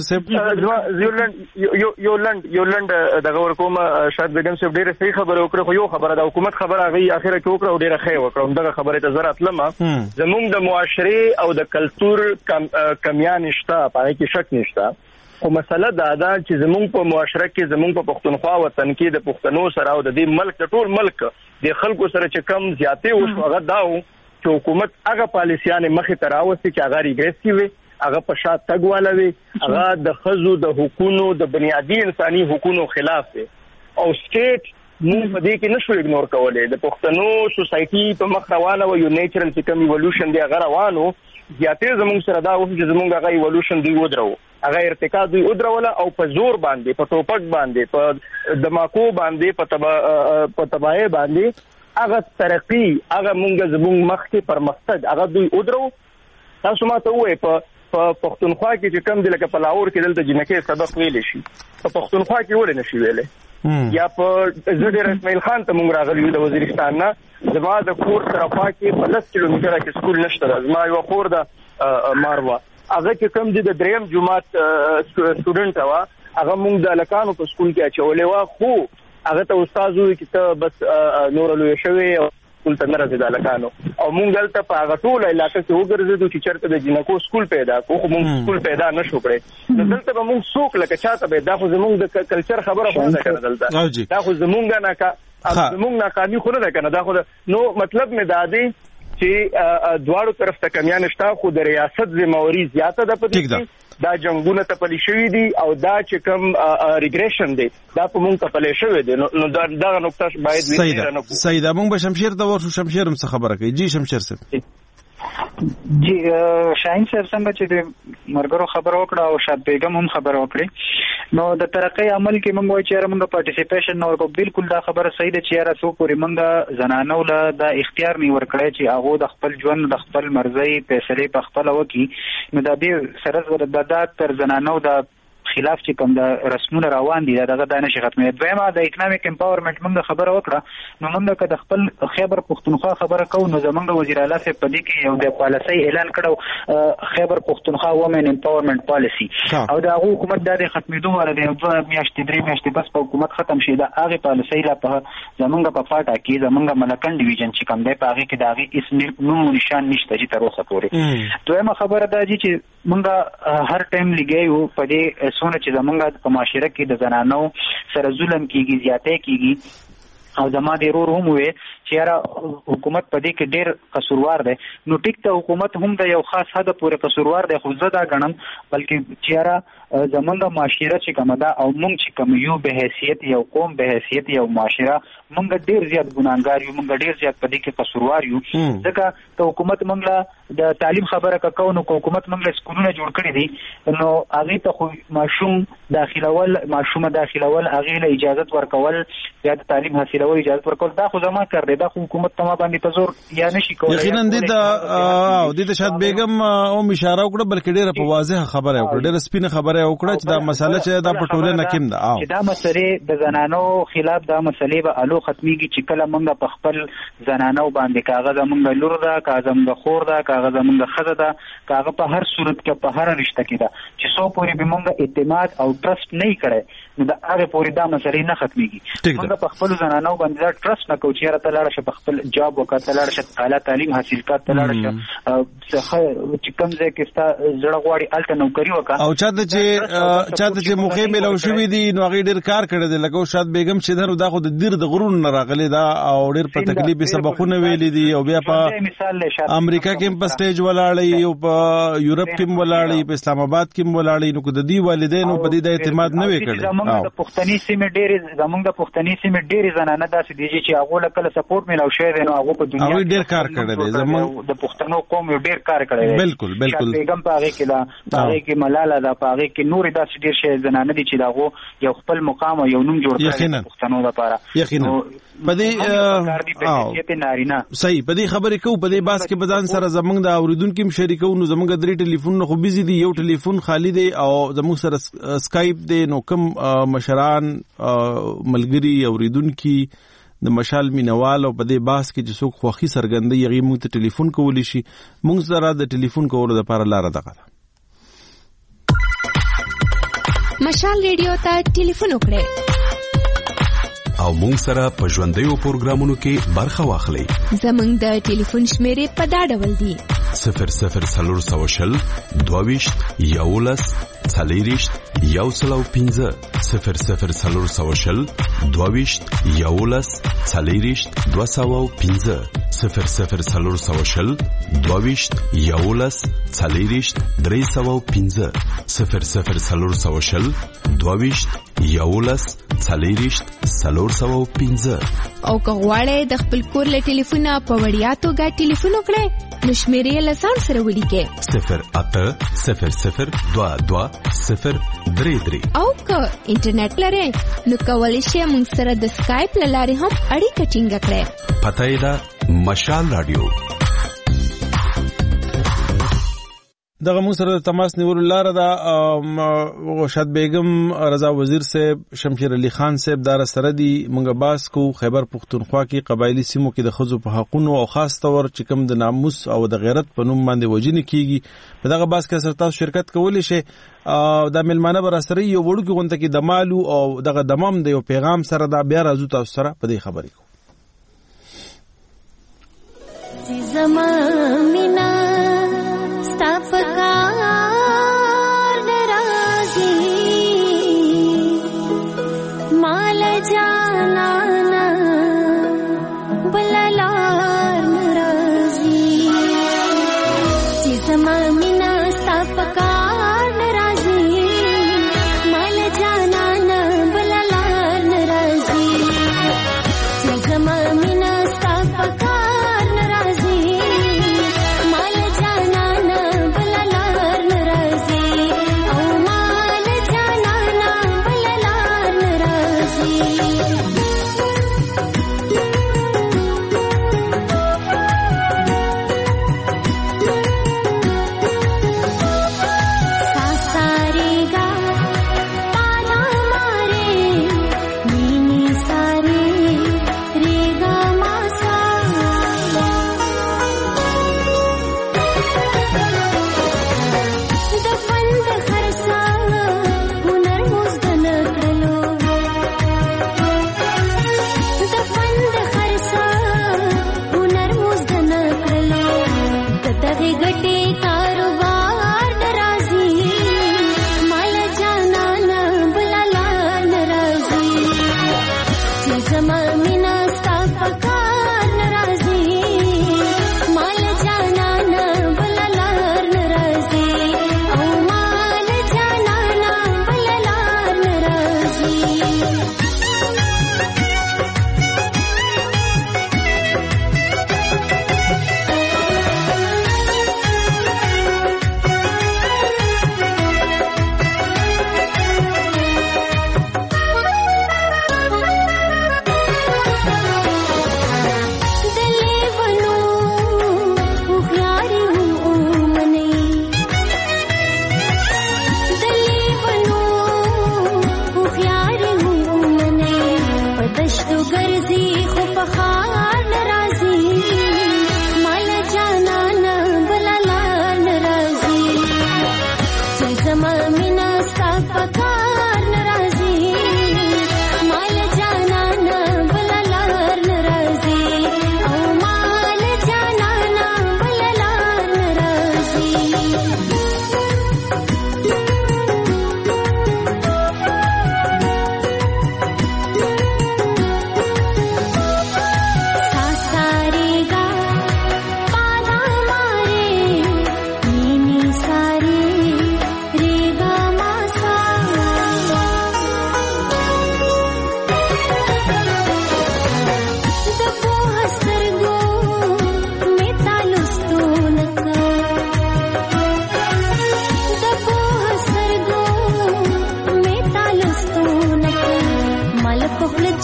صاحب یو لند دغه ورکوم شاد بیگم صاحب ډیره صحیح خبره وکړه خو یو خبره د حکومت خبره غي اخره کې وکړه او ډیره ښه وکړه دغه خبره ته زړه اتلمه زموږ د معاشري او د کلچر کمیان نشته پاره کې شک نشته خو مسله دا ده چې زموږ په معاشره کې زموږ په پښتونخوا وطن کې د پښتنو سره او د دې ملک د ټول ملک د خلکو سره چې کم زیاتې وشو هغه داو چې حکومت هغه پالیسیانه مخې ته راوستي چې هغه ریګریسیو وي هغه په شات تګوالوي هغه د خزو د حقوقو د بنیادی انساني حقوقو خلاف دی او سټیټ موږ په دې کې نشو اګنور کولای د پښتنو سوسايټي په مخ روانه و یو نیچرل چې کوم ایوولوشن دی هغه روانو زیاتې زموږ سره دا و چې زموږ هغه ایوولوشن دی ودرو هغه ارتقا دوی ودرول او په زور باندې په ټوپک باندې په دماکو باندې په تباہي باندې هغه ترقی هغه مونږ زموږ مخ کې پرمختګ هغه دوی ودرو تاسو ماته وې په پښتونخوا کې چې کوم د لکه په لاهور کې دلته جنکه سبق ویل شي په پښتونخوا کې ولې نشي ویلې یا په زړه اسماعیل خان ته مونږ راغلی د وزیرستان نه زما د کور طرفا کې په 10 کیلومتره کې سکول نشته زما یو خور د ماروا هغه چې کوم د دریم جماعت سټوډنټ وا هغه مونږ د لکانو په سکول کې اچولې وا خو هغه ته استاد وی چې ته بس نور لوي شوی سکول ته نه راځي د لکانو او مونږ دلته په هغه ټول علاقې کې وګرځېدو چې چرته د جنکو سکول پیدا کو خو مونږ سکول پیدا نشو کړی نو دلته به مونږ څوک لکه چاته به دا خو زمونږ د کلچر خبره خو نه کنه دلته دا خو زمونږ نه زمونږ ناکامي خو نه کنه دا خو نو مطلب مې دا دی چې دواړو طرف ته کمیان شته خو د ریاست ذمہواری زیاته ده پدې کې دا جنگونه ته پلي شوې دي او دا چې کوم ریګریشن دی دا په مونږ ته پلي شوې دي نو دا نقطه باید ویل نه کو سیدا مونږ به شمشیر دا ورشو شمشیر هم څه خبره کوي جی شمشیر صاحب
جی شاهین صاحب څنګه چې د مرګرو خبر وکړه او شاد بیگم هم خبر وکړي نو د ترقی عمل کې موږ وایو چې موږ پارټیسیپیشن نو کو بالکل دا خبره صحیح ده چې را سو پورې موږ زنانو له د اختیار نه ورکړی چې هغه د خپل ژوند د خپل مرزي فیصله په خپل وکي نو د دې سره د تر زنانو د خلاف چې کوم د رسمونه روان دي دغه د نشي ختمه دویمه د اکونومیک امپاورمنت موږ خبره وکړه نو موږ که د خپل خیبر پښتونخوا خبره کوو نو زمونږ وزیر اعلی صاحب په دې کې یو د پالیسي اعلان کړو خیبر پښتونخوا وومن امپاورمنت پالیسي او د حکومت د ختمېدو ور د 2 میاشتې 3 میاشتې بس په حکومت ختم شي دا هغه پالیسي لا په زمونږ په فاټا کې زمونږ ملکن ډیویژن چې کوم دی په هغه کې د هغه اسم نوم نشان نشته چې تر اوسه پورې دویمه خبره دا چې موږ هر ټایم لګیو په دې سونه چې زمونږ په معاشره کې د زنانو سره ظلم کیږي زیاتې کیږي او زما د ورور هم وي چې را حکومت په دې کې ډېر قصوروار دی نو ټیک ته حکومت هم د یو خاص حد پورې قصوروار دی خو زه دا ګڼم بلکې چې را زمونږ معاشره چې کومه ده او مونږ چې کوم یو به حیثیت یو قوم به حیثیت یو معاشره مونږ ډېر زیات ګناهګار یو مونږ ډېر زیات په دې کې قصوروار یو ځکه ته حکومت مونږ د تعلیم خبره کوو نو حکومت مونږ سکولونه جوړ کړی دي نو هغه ته خو ماشومه داخلول هغه له اجازه ورکول یا د تعلیم حاصلول تیرول اجازه ورکول دا خو زما کار دی، دا خو حکومت ته ما باندې په زور یا نشي کولای.
یقینا د شاد بیگم او اشاره وکړه بلکې ډیره په واضح خبره وکړه، ډیره سپینه خبره وکړه چې دا مسله چې دا په ټولنه کې ده
چې دا مسلې د زنانو خلاف دا مسلې به الو ختميږي چې کله موږ په خپل زنانو باندې کاغذ موږ لور ده، کاغذ موږ خور ده، کاغذ موږ خزه ده، کاغذ په هر صورت کې په هر رشتہ کې ده چې سو پورې به موږ اعتماد او ټرست نه کړي نو دا هغه پورې دا مسلې نه ختميږي. موږ په خپل زنانو باندې دا ټرست نه کوو چې راته لاړ شه په خپل جاب وکړه، لاړ شه اعلی تعلیم حاصل کړه، لاړ شه چې کوم ځای کې ستا زړه غواړي الته نوکری وکړه.
او چاته چې موخه ملو شوې دي نو هغه ډیر کار کړی دی، لکه شاد بیگم چې درو دا خو د دیر د غرون نه راغلی دا او ډیر په تکلیف سبقونه ویلي دي او بیا په امریکا کې په سټیج ولاړی او په یورپ کې ولاړی، په اسلام آباد کې ولاړی، نو د دې والدینو په دې د اعتماد نه وکړي.
زمونږ د پښتني سیمې ډېرې زنانه داسې دي چې هغه له کله سپورټ ملو شوی دی نو هغه په دنیا
کې ډیر کار کړی دی.
زمونږ د پښتنو قوم ډیر کار کړی دی.
بالکل
بیگم په هغه کې دا په هغه کې ملاله دا په هغه کې نور داسې ډیر شي زنانه دي چې داغه یو خپل مقام او یو نوم جوړ کړی پښتنو لپاره.
یقینا
پدې نارینه
صحیح پدې خبرې کو پدې باس کې بدن سره زمنګ د اوریدونکو شریکو نو زمنګ درې ټلیفون خو بيزي دي، یو ټلیفون خالی دی او زموږ سره اسکایپ دی، نو کوم مشران ملګری اوریدونکو د مشال مینوال او پدې باس کې چې څوک خوخي سرګندې یغي موږ ته ټلیفون کولی شي، موږ سره د ټلیفون کولو لپاره لار ده.
مشال ریډیو ته ټلیفون وکړئ
او مونږ سره په ژوندیو پروګرامونو کې برخه واخلئ.
زمونږ د ټلیفون شمیرې په دا ډول دي: 00 22 11 40 105 00 22 11 40 205 00 22 11 40 305 00 22 11 40 305. او که غواړئ د خپل کور له ټلیفونه په وړیا توګه ټلیفون وکړئ نو شمیرې له ځان سره ولیکئ 0800 22 033. او که انټرنیټ لرئ نو کولی شئ موږ سره د سکایپ له لارې هم اړیکه ټینګه کړئ.
پته یې ده مشال رادیو.
دغه موږ سره د تماس نیولو لاره ده. شاد بیگم رضا وزیر صاحب، شمشیر علي خان صاحب دار سره دي. موږ باس کو خیبر پختونخوا کې قبایلی سیمو کې د خزو په حقونو او خاص تور چې کوم د ناموس او د غیرت په نوم باندې وجنه کیږي. په دغه باس کې سره تاسو شرکت کولی شئ. د ملمانه بر سره یو وړو کې غونته کې د مالو او دغه دمام د یو پیغام سره دا بیا راځو تاسو سره په دې خبرې کو.
زمانہ ستفکار ناراضی مال جانا نا بلالار ناراضی زمانہ ستفکار ناراضی مال جانا نا بلالار ناراضی زمانہ ستفکار ناراضی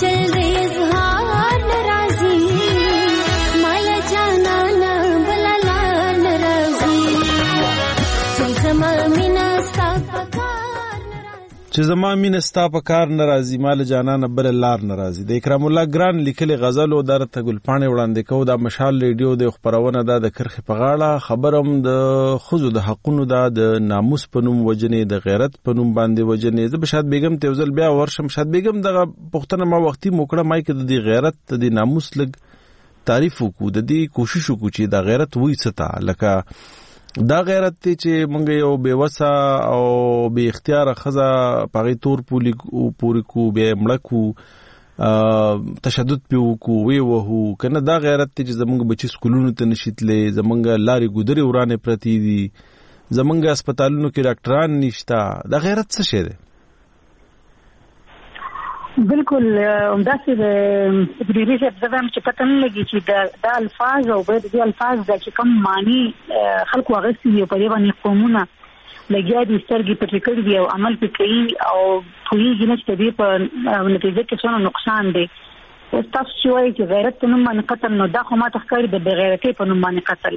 चल रे इजहार नाराजी माला जाना ना बलाला नाराजी चल जमा मिना
چې زما مینه ستا په کار ناراضي مال جانانه بل لار ناراضي د اکرام الله ګران لیکلي غزل او درته ګلپاڼه وړاندې کوو د مشال ریډیو د خبرونه د کرخه په غاړه خبرم د خزو د حقونو د ناموس په نوم وجنې د غیرت په نوم باندې وجنې د بشاد بیگم توزل بیا ورشم شاد بیگم دغه پښتنه ما وختي موکړه مای کې د غیرت د ناموس لګ تعریف وکړو د دې کوشش وکړو چې د غیرت وې ستا لکه دا غیرت ته چې مونږ یو بیوسه او بی اختیار خزه پغې تور پوری کو به مړکو تشدد پیو کو وی وهو کنه دا غیرت ته چې زمونږ بچی سکولونو ته نشیتلې زمونږ لاري ګودري ورانه پرتی دي زمونږ هسپتالونو کې ډاکټران نشتا دا غیرت څه شی دی
بالکل همداسې د ډیری ځدم چې پته نه لګي چې د الفاظ او د الفاظ د چې کوم معنی خلکو غوښتي یو په دې باندې قومونه لګیا دي سترګې پټې کړې دي او عمل کوي او پوهیږي نه چې دې په نتیجه کې څونه نقصان دی او تاسو چې وایي چې غیرت په نوم باندې قتل نو دا خو ما تخکاری د غیرتۍ په نوم باندې قتل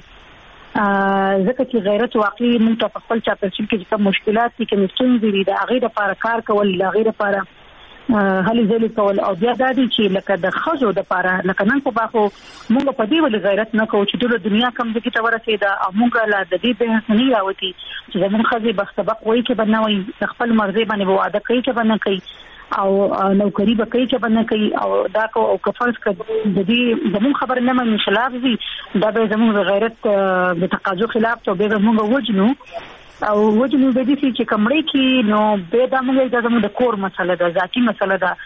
ځکه چې غیرت واقعي موږ ته په خپل چاپېریال کې کوم مشکلات دي کوم ستونزې دي د هغې لپاره کار کول د هغې لپاره هلي ځلې کول او بیا دا دي چې لکه د ښځو دپاره لکه نن سبا خو موږ په دې ولې غیرت نه کوو چې ټوله دنیا کم ځای ته ورسېده او موږ لا د دې بحث نه راوتي چې زموږ ښځې بختبق وایي چې به نه وایي د خپل مرضۍ باندې به واده کوي چې به نه کوي او نوکري به کوي چې به نه کوي او دا او که فرض کړه د دې زموږ خبره نه مني خلاف وي دا به زموږ د غیرت د تقاضو خلاف ته بیا به موږ وجنو او وجنو به دي چې کمړې کې نو به دا موږ د زموږ د کور مسله ده ذاتي مسله ده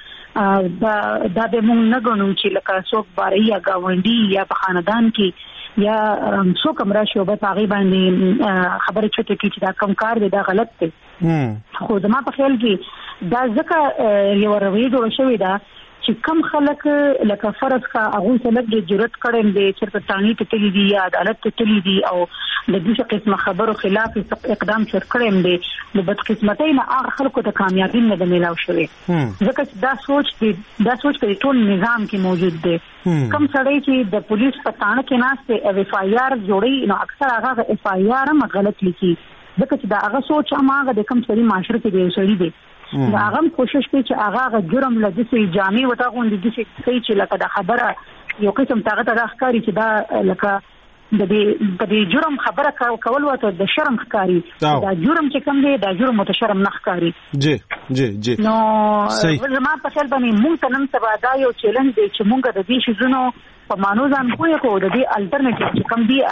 دا به موږ نه ګڼو چې لکه څوک باري یا گاونډي یا په خاندان کې یا څوک هم راشي او بس هغې باندې خبرې چوټې کړي چې دا کوم کار دی دا غلط دی خو زما په خیال کې دا ځکه یوه رویه جوړه شوې ده چې کم خلک لکه فرض کا هغوی ته لږ د جرأت کړی دی چېرته تاڼي ته تللي دي یا عدالت ته تللي دي او د دې قسمه خبرو خلاف اقدام چېر کړی دی نو بدقسمتۍ نه هغه خلکو ته کامیابي نه ده میلاو شوې ځکه چې دا سوچ په ټول نظام کې موجود دی کم سړی چې د پولیس په تاڼه کې ناست دی او FIR جوړوي نو اکثر هغه FIR هم غلط لیکي ځکه چې د هغه سوچ هم هغه د کم سړي معاشره کې دی یو سړي دی دا هغه کوشش کوي چې هغه جرم له دې جامې وتا غونډې دې کوي چې لکه د خبره یو قسم طاقت راخکاری چې دا لکه د دې جرم خبره کول وته د شرم ښکاری دا جرم چې کوم دی دا جرم مت شرم نه ښکاری
جی
نو زما په خیال باندې مونږ ته نن سبا دا یو چیلنج دی چې مونږ د دې شیزونو په مانو ځان کوی کو د دې الټرنیټیو چې کوم دی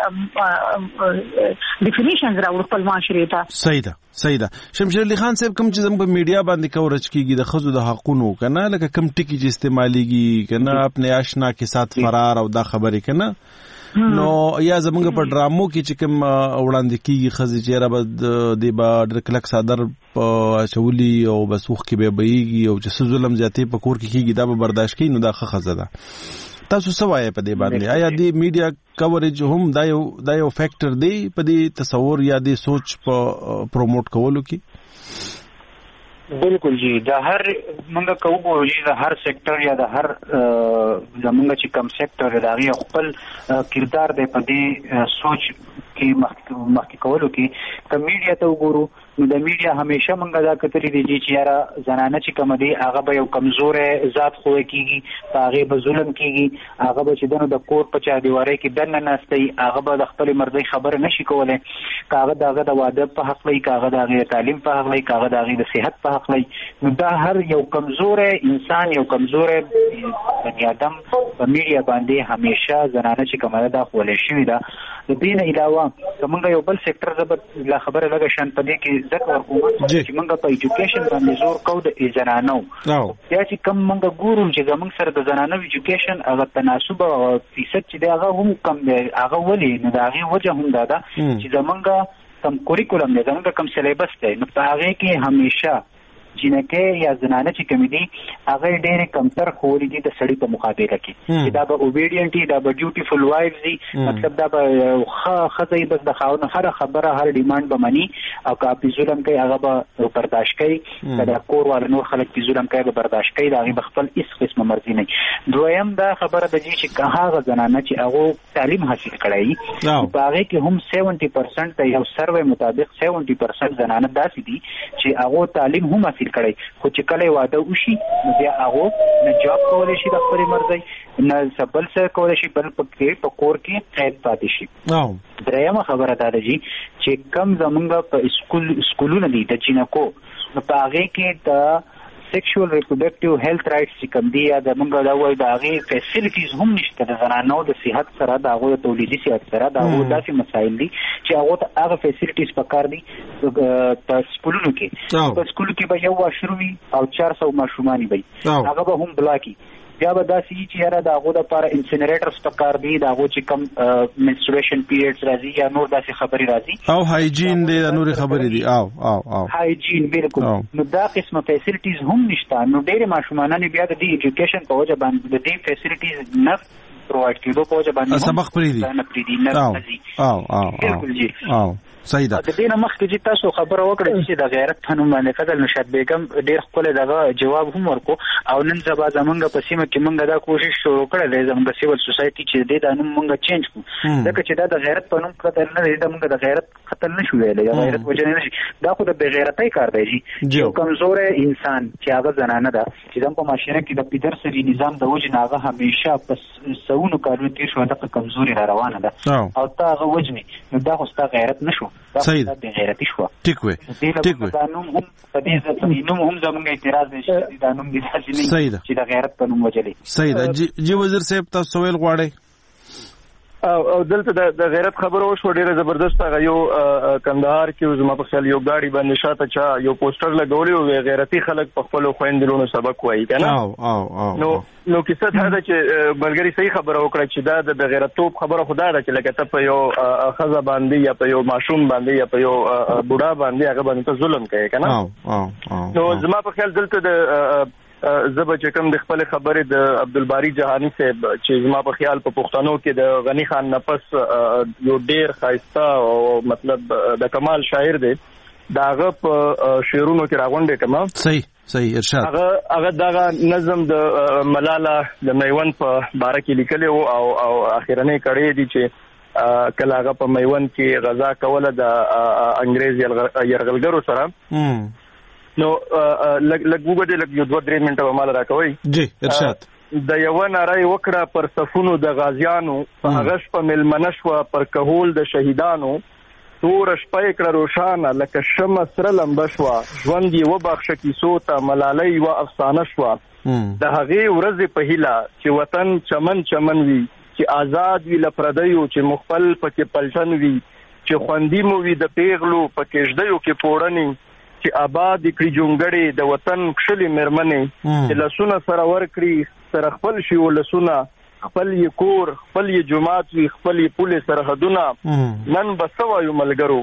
هغه ډیفینیشنز راوړل خپل معاشري ته
صحیح ده شمشیر علي خان صاحب کوم چې زموږ په میډیا باندې کورچ کیږي د خزو د حقونو کنه لکه کم ټکی چې استعماليږي کنه خپل آشنا کې سات فرار او دا خبرې کنه نو یا زموږ په ډرامو کې چې کوم وړاندې کیږي خزي چې را بد دی با ډرکلک صادر چولی او بسوخ کې به بيږي او چې ظلم زیاتې په کور کې کیږي دا به برداشت کوي نو دا خزه ده تاسو څه وایي په دې باندې آیا د میډیا کوریج هم دا یو فیکٹر دی په دې تصور یا د سوچ په پروموټ کولو کې
بالکل جی دا هر منګه کوو چې دا هر سېکټر یا دا هر زمونږ چې کم سېکټر دا غي خپل کردار دی په دې سوچ کې مخکې کولو کې که میډیا ته وګورو نو د میډیا همیشه منګه دا کتري دي چې یاره زنانه چې کوم دي هغه به یو کمزورې ذات خو کېږي په هغې به ظلم کېږي هغه به چې دنو د کور په چاردیوارۍ کې دننه ناستئ هغه به د خپلې مرضۍ خبره نشي کولی که هغه د هغه د واده په حق لئ که هغه د هغې د تعلیم په حق لئ که هغه د هغې د صحت په حق لئ نو دا هر یو کمزوری انسان یو کمزوری بني آدم په میډیا باندې همیشه زنانه چې کومه ده دا خولې شوې ده د دې نه علاوه که موږ یو بل سېکټر زه لا خبره لږه شان په دې کې ذکر وکړو چې موږ په ایجوکیشن باندې زور کوو د زنانو بیا چې کوم موږ ګورو چې زموږ سره د زنانو ایجوکیشن هغه تناسب او فیصد چې دی هغه هم کم دی هغه ولې نو د هغې وجه هم دا ده چې زموږ کم کوریکولم دی زموږ کم سلیبس دی نو په هغې کې همیشه جنکه یا زنانه چې کوم دي هغه ډېر کمتر خوري دي د سړي په مقابله کې چې دا به اوبیډینټ دي، دا به ډیوټیفل وایفز دي، مطلب دا به خزه بس د خاون هر خبره هر ډیماند به مني او که په ظلم کوي هغه به برداشت کوي، دا کور وال نور خلک په ظلم کوي به برداشت کوي، دا هغه خپل هیڅ قسمه مرزي نه. دویم دا خبره د چې هغه زنانه چې هغه تعلیم حاصل کړی په هغه کې هم 70% د یو سروې مطابق 70% زنانه داسې دي چې هغه تعلیم هم حاصل کړی، خو چې کله واده وشي نو بیا هغه نه جاب کولای شي د خپل مرزي نه سبل څه کولای شي بل په کور کې قید پاتې شي. درېمه خبره دا ده چې کم زمونږ په سکولونه دي د جنکو نو په هغه کې د سیکشوال ریپروډکټیو هیلث رائټس چې کوم دي یا د موږ دا وایي د هغې فیسیلیټیز هم نشته د زنانو د صحت سره د هغوی د تولیدي صحت سره د هغوی داسې مسایل دي چې هغو ته هغه فیسیلیټیز پکار دي په سکولونو کې. په سکولو کې به یو واشروم وي او 400 ماشومان وي، هغه به هم بلاکي. بیا به داسې چې یاره د هغو دپاره انسینریټرز پکار دي، د هغو چې کم منسټریشن پیریډز راځي یا نور داسې خبرې راځي
او هایجین دی د نورې خبرې دي او
هایجین بالکل. نو دا قسمه فیسیلیټیز هم نشته. نو ډېرې ماشومانان بیا د دې ایجوکیشن په وجه باندې د دې فیسیلیټیز نه پرووایډ کېدو په وجه باندې
سبق پرېږدي
بالکل جی
صحیح ده.
د دې نه مخکې چې تاسو خبره وکړه چې د غیرت قانون باندې فضل نشاد بیگم ډېر ښکلی دغه جواب هم ورکو او نن سبا زمونږ په سیمه کې موږ دا کوشش شروع کړی دی زمونږ سیول سوسایټي چې د دې دا نوم موږ چینج کړو، ځکه چې دا د غیرت په نوم قتل نه دی، دا موږ د غیرت قتل نه شو ویلی، د غیرت وجنې نه شي، دا خو د بېغیرتۍ کار دی چې یو کمزوری انسان چې هغه زنانه ده چې زموږ په معاشره کې د پیدرسري نظام د وجې نه هغه همیشه په سوونو کالونو تېر شو دغه کمزوري را روانه ده او ته هغه وجنې، نو دا خو ستا غیرت نه شو،
صحیح
ده غیرتی شو.
ټیک وی
دا نوم هم په دې نوم هم زمونږ اعتراض دی چې دا نوم دې داسې نه چې د غیرت په نوم وجلې.
صحیح ده. جی وزیر صاحب تاسو سوال غواړئ؟
او دلته د غیرت خبره وشوه ډېره زبردست. هغه یو کندهار کې زما په خیال یو ګاډي باندې شاته چا یو پوسټر لګولی و غیرتي خلک په خپلو خویندو لونو سبق وایي که نه. نو کیسه دا ده چې ملګري صحیح خبره وکړه چې دا د بېغیرتوب خبره خو دا ده چې لکه ته په یو ښځه باندې یا په یو ماشوم باندې یا په یو بوډا باندې هغه باندې ته ظلم کوې که نه. نو زما په خیال دلته د زه به چې کوم د خپلې خبرې د عبدالباري جهاني صاحب چې زما په خیال په پښتنو کې د غني خان نفس یو ډېر ښایسته او مطلب د کمال شاعر دی، د هغه په شعرونو کې راغونډې کړم.
صحیح ارشاد.
هغه دغه نظم د ملاله د میوند په باره کې لیکلی و او اخرنۍ کړی دي چې کله هغه په میوند کې غزا کوله د انګریز یرغلګرو سره. نو لږ وګورئ لږ یو 2-3 منټه به مال راکوئ.
جی ارشاد.
د یوه ناره یې وکړه پر صفونو د غازیانو، په هغه شپه مېلمنه شوه پر کهول د شهیدانو، توره شپه یې کړه روښانه لکه شمع سره لمبه شوه، ژوند یې وبخښه کیسو ته ملالۍ یوه افسانه شوه. د هغې ورځې په هیله چې وطن چمن چمن وي، چې آزاد وي له پردیو، چې مخبل پکې پلټن وي، چې خوندي مو وي د پیغلو په کېږدیو کې پوړنې، چې آباد کړي جونګړې د وطن کښلې مېرمنې، چې لسونه سره ورکړي سره خپل شي ولسونه، خپل یې کور خپل یې جومات وي خپل یې پولې سرحدونه. نن به څه وایو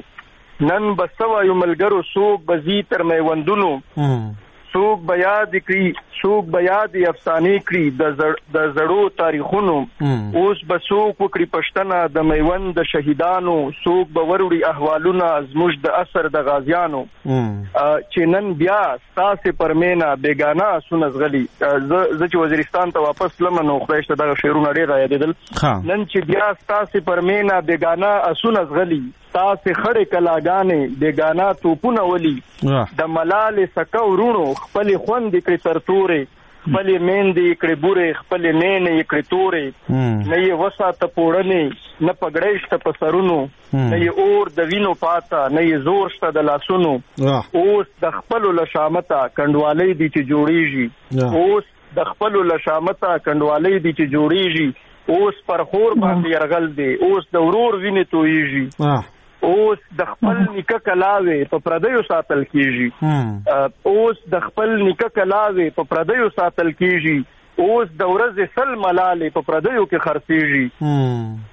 ملګرو څوک به ځي تر میوندونو، څوک به یاد کړي څوک به یاد افسانې کړي د زړو تاریخونو، اوس به څوک وکړي پښتنه د میوند د شهیدانو، څوک به وروړي احوالونه زموږ د عصر د غازیانو، چې نن بیا ستاسې پر مینه بېګانه آسونه ځغلي. زه چې وزیرستان ته واپس تلم نو خدای شته دغه شعرونه ډېر رایادېدل. نن چې بیا ستاسې پر مینه بېګانه آسونه ځغلي، ستاسې خړې کلاګانې بېګانه توپونه ولي، د ملالې سکه ورونو خپلې خوندې کړې تر تورې، خپلې میندې یې کړې بورې خپلې مینې یې کړې تورې، نه یې وساته پوړنې نه پګړۍ شته په سرونو، نه یې اور د وینو پاته نه یې زور شته د لاسونو. اوس د خپلو له شامته کنډوالۍ دي چې جوړېږي، اوس د خپلو له شامته کنډوالۍ دي چې جوړېږي، اوس پر خور باندې یرغل دی، اوس د ورور وینې تویېږي، اوس د خپل نیکه کلاوې په پردیو ساتل کېږي، اوس د خپل نیکه کلاوې په پردیو ساتل کېږي، اوس د ورځې سل ملالې په پردیو کې خرڅېږي.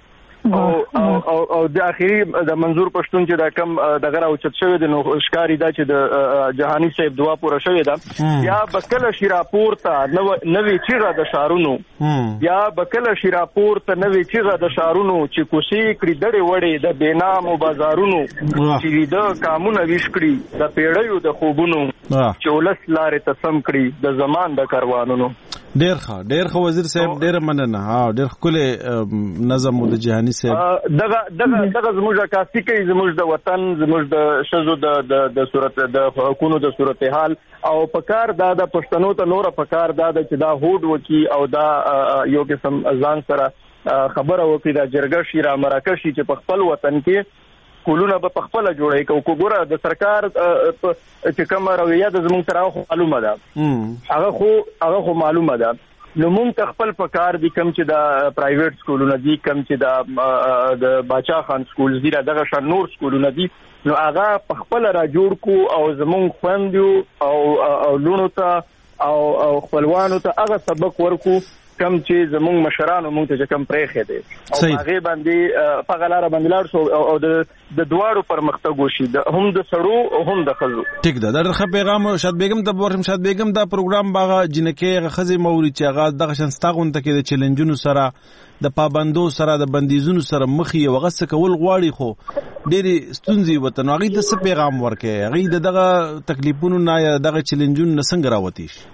او د اخیری د منظور پښتون چې دا کم دغه راوچت شوی د نو ښکاری دا چې د جهانی صاحب دعا پوره شوی دا یا بکله شیراپور ته نوې چیغه د شارونو یا بکله شیراپور ته نوې چیغه د شارونو چې کوشي کړی دړې وړې د بینامو بازارونو چې د کامونه ویش کړی د پیړیو د خوبونو چې ولس لارې ته سم کړی د زمان د کاروانونو.
ډیر ښه وزیر صاحب ډیر مننه. ډیر ښکلی نظم د جهانی صاحب
دغه زموږ عکاسي کوي زموږ د وطن زموږ د شذو د صورت د حکومت د صورتحال او پکار دا د پښتنو ته نور پکار دا چې دا هوډ وکي او دا یو قسم ځان سره خبره وکړي دا جرګه شي را مراکشي چې په خپل وطن کې کولونه به په خپل جوړي کو ګوره د سرکار چې کوم رویه د زموږ سره معلومه ده هغه خو معلومه ده نو مونږ خپل پکار دي کم چې دا پرایویټ سکولونه دي کم چې د باچا خان سکول دي دغه شان نور سکولونه دي نو هغه په خپل را جوړ کو او زموږ خويندو او لونو ته او خپلوانو ته هغه سبق ورکو کم چې زموږ مشرانو مونږ ته کم پرېخې دي او هغه باندې په غلاره باندې لاړ شو او د دوارو پرمختګ وشي هم د سړو او هم د خزو.
ټیک ده درخه پیغام شاد بیگم د ورم شاد بیگم دا پروګرام باغه جنکه خزي موري چې هغه دغه شنستاغون ته کې د چیلنجونو سره د پابندو سره د بندیزونو سره مخي او غسه کول غواړي خو ډېری ستونزې وطن هغه د څه پیغام ورکه هغه دغه تکلیفونو نه یا دغه چیلنجونو نه څنګه راوتی شي.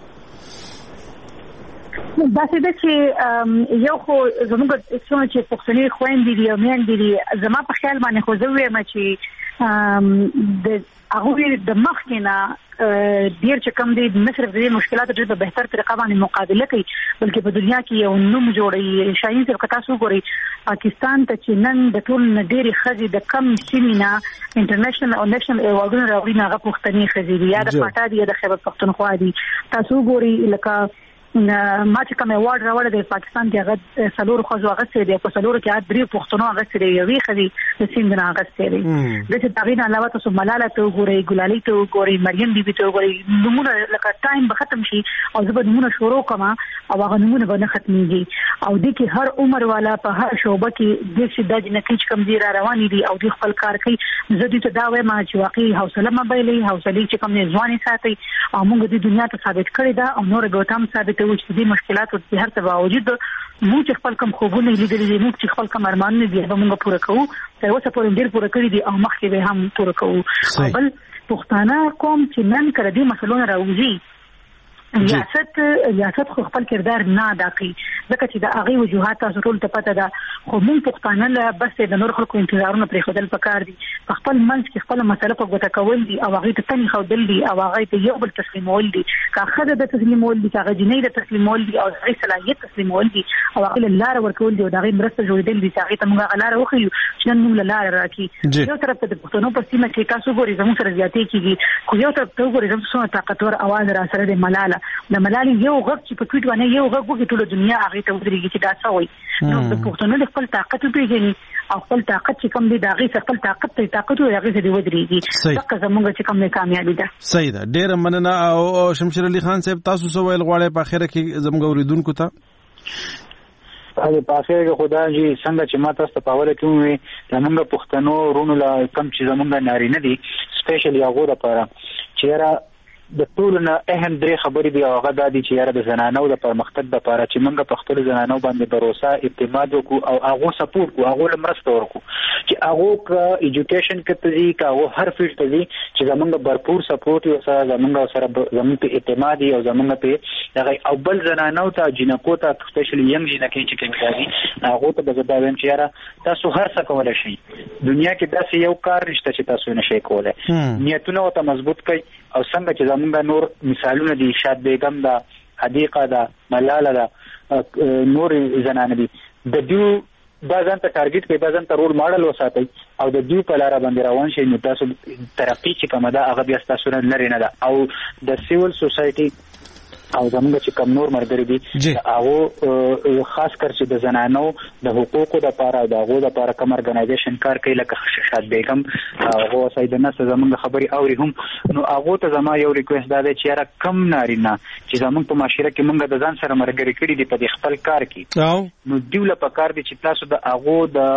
دا څه ده چې یو خو زموږ څونه چې پښتني خويندې دي او میندې دي زما په خیال باندې خو زه وایم چې د هغه د مخکنه ډیر چې کم دي نه صرف د مشکلاتو په بهتر طریقه باندې مقابله کوي بلکې په دنیا کې یو نوم جوړي. شاهین صاحب کتا سو ګوري پاکستان ته چې نن د ټول ډېری خزي د کم سیمینا انټرنیشنل او نېشنل ایوارډونه راوړي نه هغه پښتني خزي دي یا د پټا دي د خیبر پښتونخوا دي. تاسو ګوري لکه ما چې کوم ایوارډ راوړل د پاکستان کې هغه سلور خزو هغه سره دی په سلور کې درې پښتنو هغه سره یوي خزي د سیند نه هغه سره دی. د چې تغیر علاوه تاسو ملاله ته ګوري ګلالي ته ګوري مریم بیبي ته ګوري نمونه لکه ټایم به ختم شي او زه به نمونه شروع کوم او هغه نمونه به نه ختميږي او د کې هر عمر والا په هر شوبه کې د شي د نکیچ کم دی را روان دي او د خپل کار کوي. زه دې ته دا وایم چې واقعي حوصله مبایلې حوصله چې کوم نه ځواني ساتي او موږ د دنیا ته ثابت کړی دا او نور به تام ثابت چې دې مشکلات او هر څه باوجود موږ خپل کوم خوبونه لیدلې دي موږ خپل کوم ارمانونه دي به موږ پوره کوو تر اوسه پورې ډیر پوره کړی دي او مخکې به هم پوره کوو. بل پښتانه قوم چې نن کړه دې مسلونه راوځي ریاست خو خپل کردار نه ادا کوي ځکه چې د هغه وجوهات تاسو ټول ته پته ده خو موږ پښتانه له بس د نور خلکو انتظارونه پرې خدل پکار دي په خپل منځ کې خپل مسله په ګوته کول دي او هغه ته تنګ خودل دي او هغه ته یو بل تسلیمول دي که خدای د تسلیمول دي که جنې د تسلیمول دي او هغه صلاحیت تسلیمول دي او هغه لار ورکول دي او هغه مرسته جوړېدل دي هغه ته موږ لار وخیو چې نن موږ لار راکې یو طرف ته د پښتنو په سیمه کې تاسو ګورئ زموږ سره زیاتې کیږي خو یو طرف ته ګورئ زموږ طاقتور اواز را سره د ملاله د ملالي یو غږ چې په کوټ باندې یو غږ وګړي ټول دنیا هغه ته ودرېږي چې دا څه وایي نو د پښتنو خپل طاقت پیژني او خپل طاقت چې کوم دی دا غي خپل طاقت ته طاقت او هغه دې ودرېږي ځکه زموږ چې کوم کامیابی ده.
صحیح ده ډېر مننه او شمشیر علي خان صاحب تاسو سو ویل غواړئ په اخر کې زموږ اوریدونکو ته
په اخر کې خدای جی څنګه چې ما تاسو په اول کې وې زموږ پښتنو رونو لا کم چې زموږ نارینه دي سپیشلی هغه لپاره چې را د ټول نه اهم درې خبرې دی او هغه د دې چې یاره د زنانو د پرمختګ لپاره چې موږ په خپل زنانو باندې باور اعتماد وکړو او هغه سپورټ کو هغه مرسته ورکړو چې هغه کا ایجوکیشن کې تدي کا هغه هر فیلډ ته دي چې زمونږ भरपूर سپورټ یو سره زمونږ سره زمونږ په اعتماد او زمونږ په هغه او بل زنانو ته جنکو ته سپیشلی ینګ جنکې چې کوي هغه ته به دا ویم چې یاره تاسو هر څه کولای شئ دنیا کې داسې یو کار نشته چې تاسو نه شئ کولای نیتونه او مضبوط کړئ او څنګه چې زمونږ نور مثالونه دي شاد بیگم دا حدیقه دا ملاله دا نور زنانه دي د دیو بعضن ته ټارګټ کوي بعضن ته رول ماډل وساتي او د دیو په لار باندې روان شي نو تاسو ترقی چې کومه دا هغه بیا تاسو نه لري نه دا او د سیول سوسایټي او زموږ چې کم نور مرګري دي او خاص کر چې د زنانو د حقوقو د لپاره د هغه د لپاره کوم ارګنایزیشن کار کوي لکه شاد بیگم او سید الناس زموږ خبري اوري هم نو هغه ته زما یو ریکوست دا دی چې را کم نارینه چې زموږ په معاشره کې موږ د ځان سره مرګري کړی دي په خپل کار کې نو دیول په کار دي چې تاسو د هغه د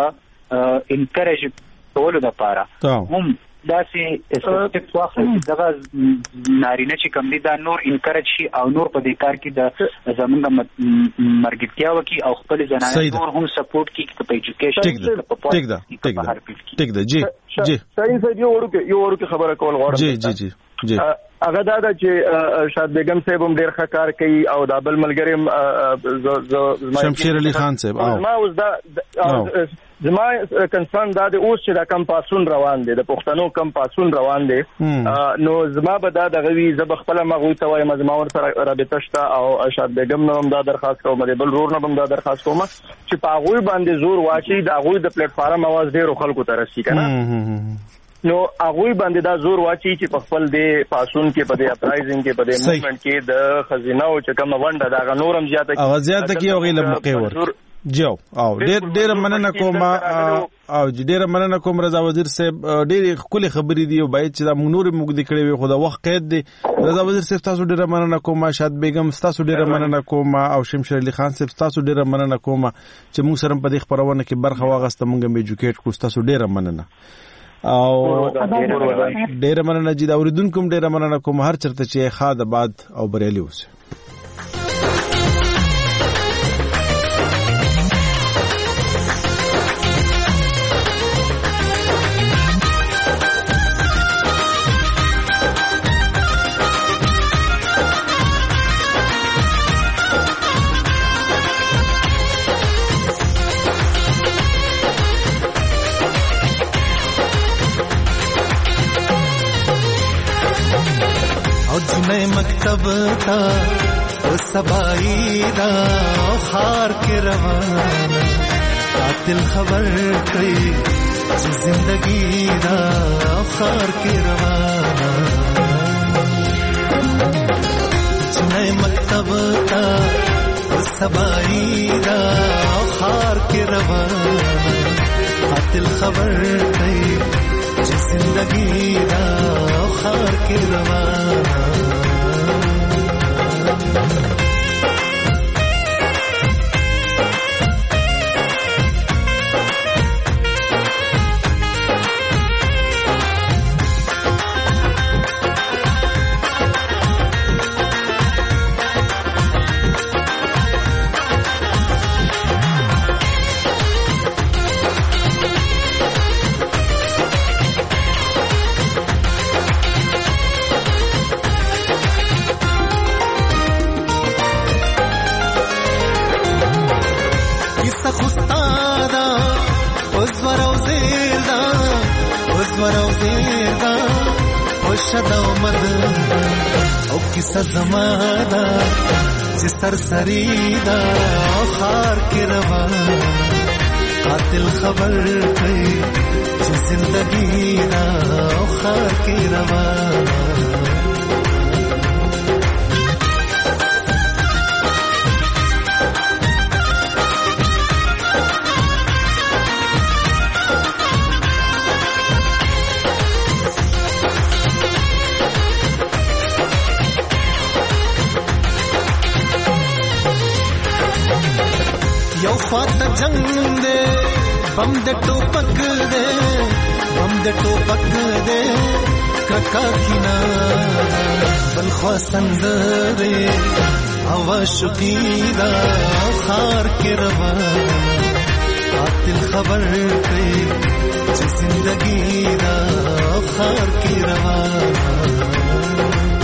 انکریج کولو لپاره هم داسې استاتیک واخلي دغه نارینه چې کوم دي دا نور انکریج شي او نور په دې کار کې د زمونږ مرګتیا وکي او خپل زنانه نور هم سپورټ کوي په ایجوکیشن
ټیک ده جی
شاهین صاحب یو ورکه خبره کول غواړم
جی
هغه دا چې شاد بیگم صاحب هم ډېر ښه کار کوي او دا بل ملګری
شمشیر علي خان صاحب
ما اوس دا زما کنسرن دا د اوس چې دا کم پاسون روان دي د پښتنو کم پاسون روان دي نو زما به دا دغه وی زب خپل مغوي ته وایم زما ور سره رابطه شته او شاد بیگم نوم دا درخواست کوم بل رور نه بم دا درخواست کوم چې په غوي باندې زور واچي دا غوي د پلیټ فارم आवाज ډېر خلکو ته رسي کنه نو هغه باندې دا زور واچي چې په خپل د پاسون کې په د اپرایزینګ کې په د موومېنټ کې د خزینه او چې کوم ونده دا نورم زیاته
کې او غیله مقیور جو او ډېر مننه کوم او ډېر مننه کوم رضا وزیر صاحب ډېر خولي خبرې دی او باید چې دا نور موږ د کړې وي خو دا وخت قید دی رضا وزیر صاحب تاسو ډېر مننه کوم شاد بیگم تاسو ډېر مننه کوم او شمشیر علي خان صاحب تاسو ډېر مننه کوم چې موږ سره په دې خبرونه کې برخه واغسته موږ ایجوکیټ کو تاسو ډېر مننه او ډېر مننه چې دا اوریدونکو ډېر مننه کوم هر چرته چې خاد آباد او بریالي اوسه
मैं मकतब था वो सबाई दा खार के रवाना कातिल खबर कई जिंदगी दा खार के रवाना मैं मकतब था वो सबाई दा खार के रवाना कातिल खबर कई जिंदगी दा खार के रवाना زمانا چې سرسریدا خار کې روان قاتل خبر کوي چې زندگی دا خار کې روان خواته جنگ دے بم دے ټوپک دے ککا کینا بل خواستند دے هوا شقیدا خار کے روان قاتل خبر کئی چې زندگی دا خار کے روان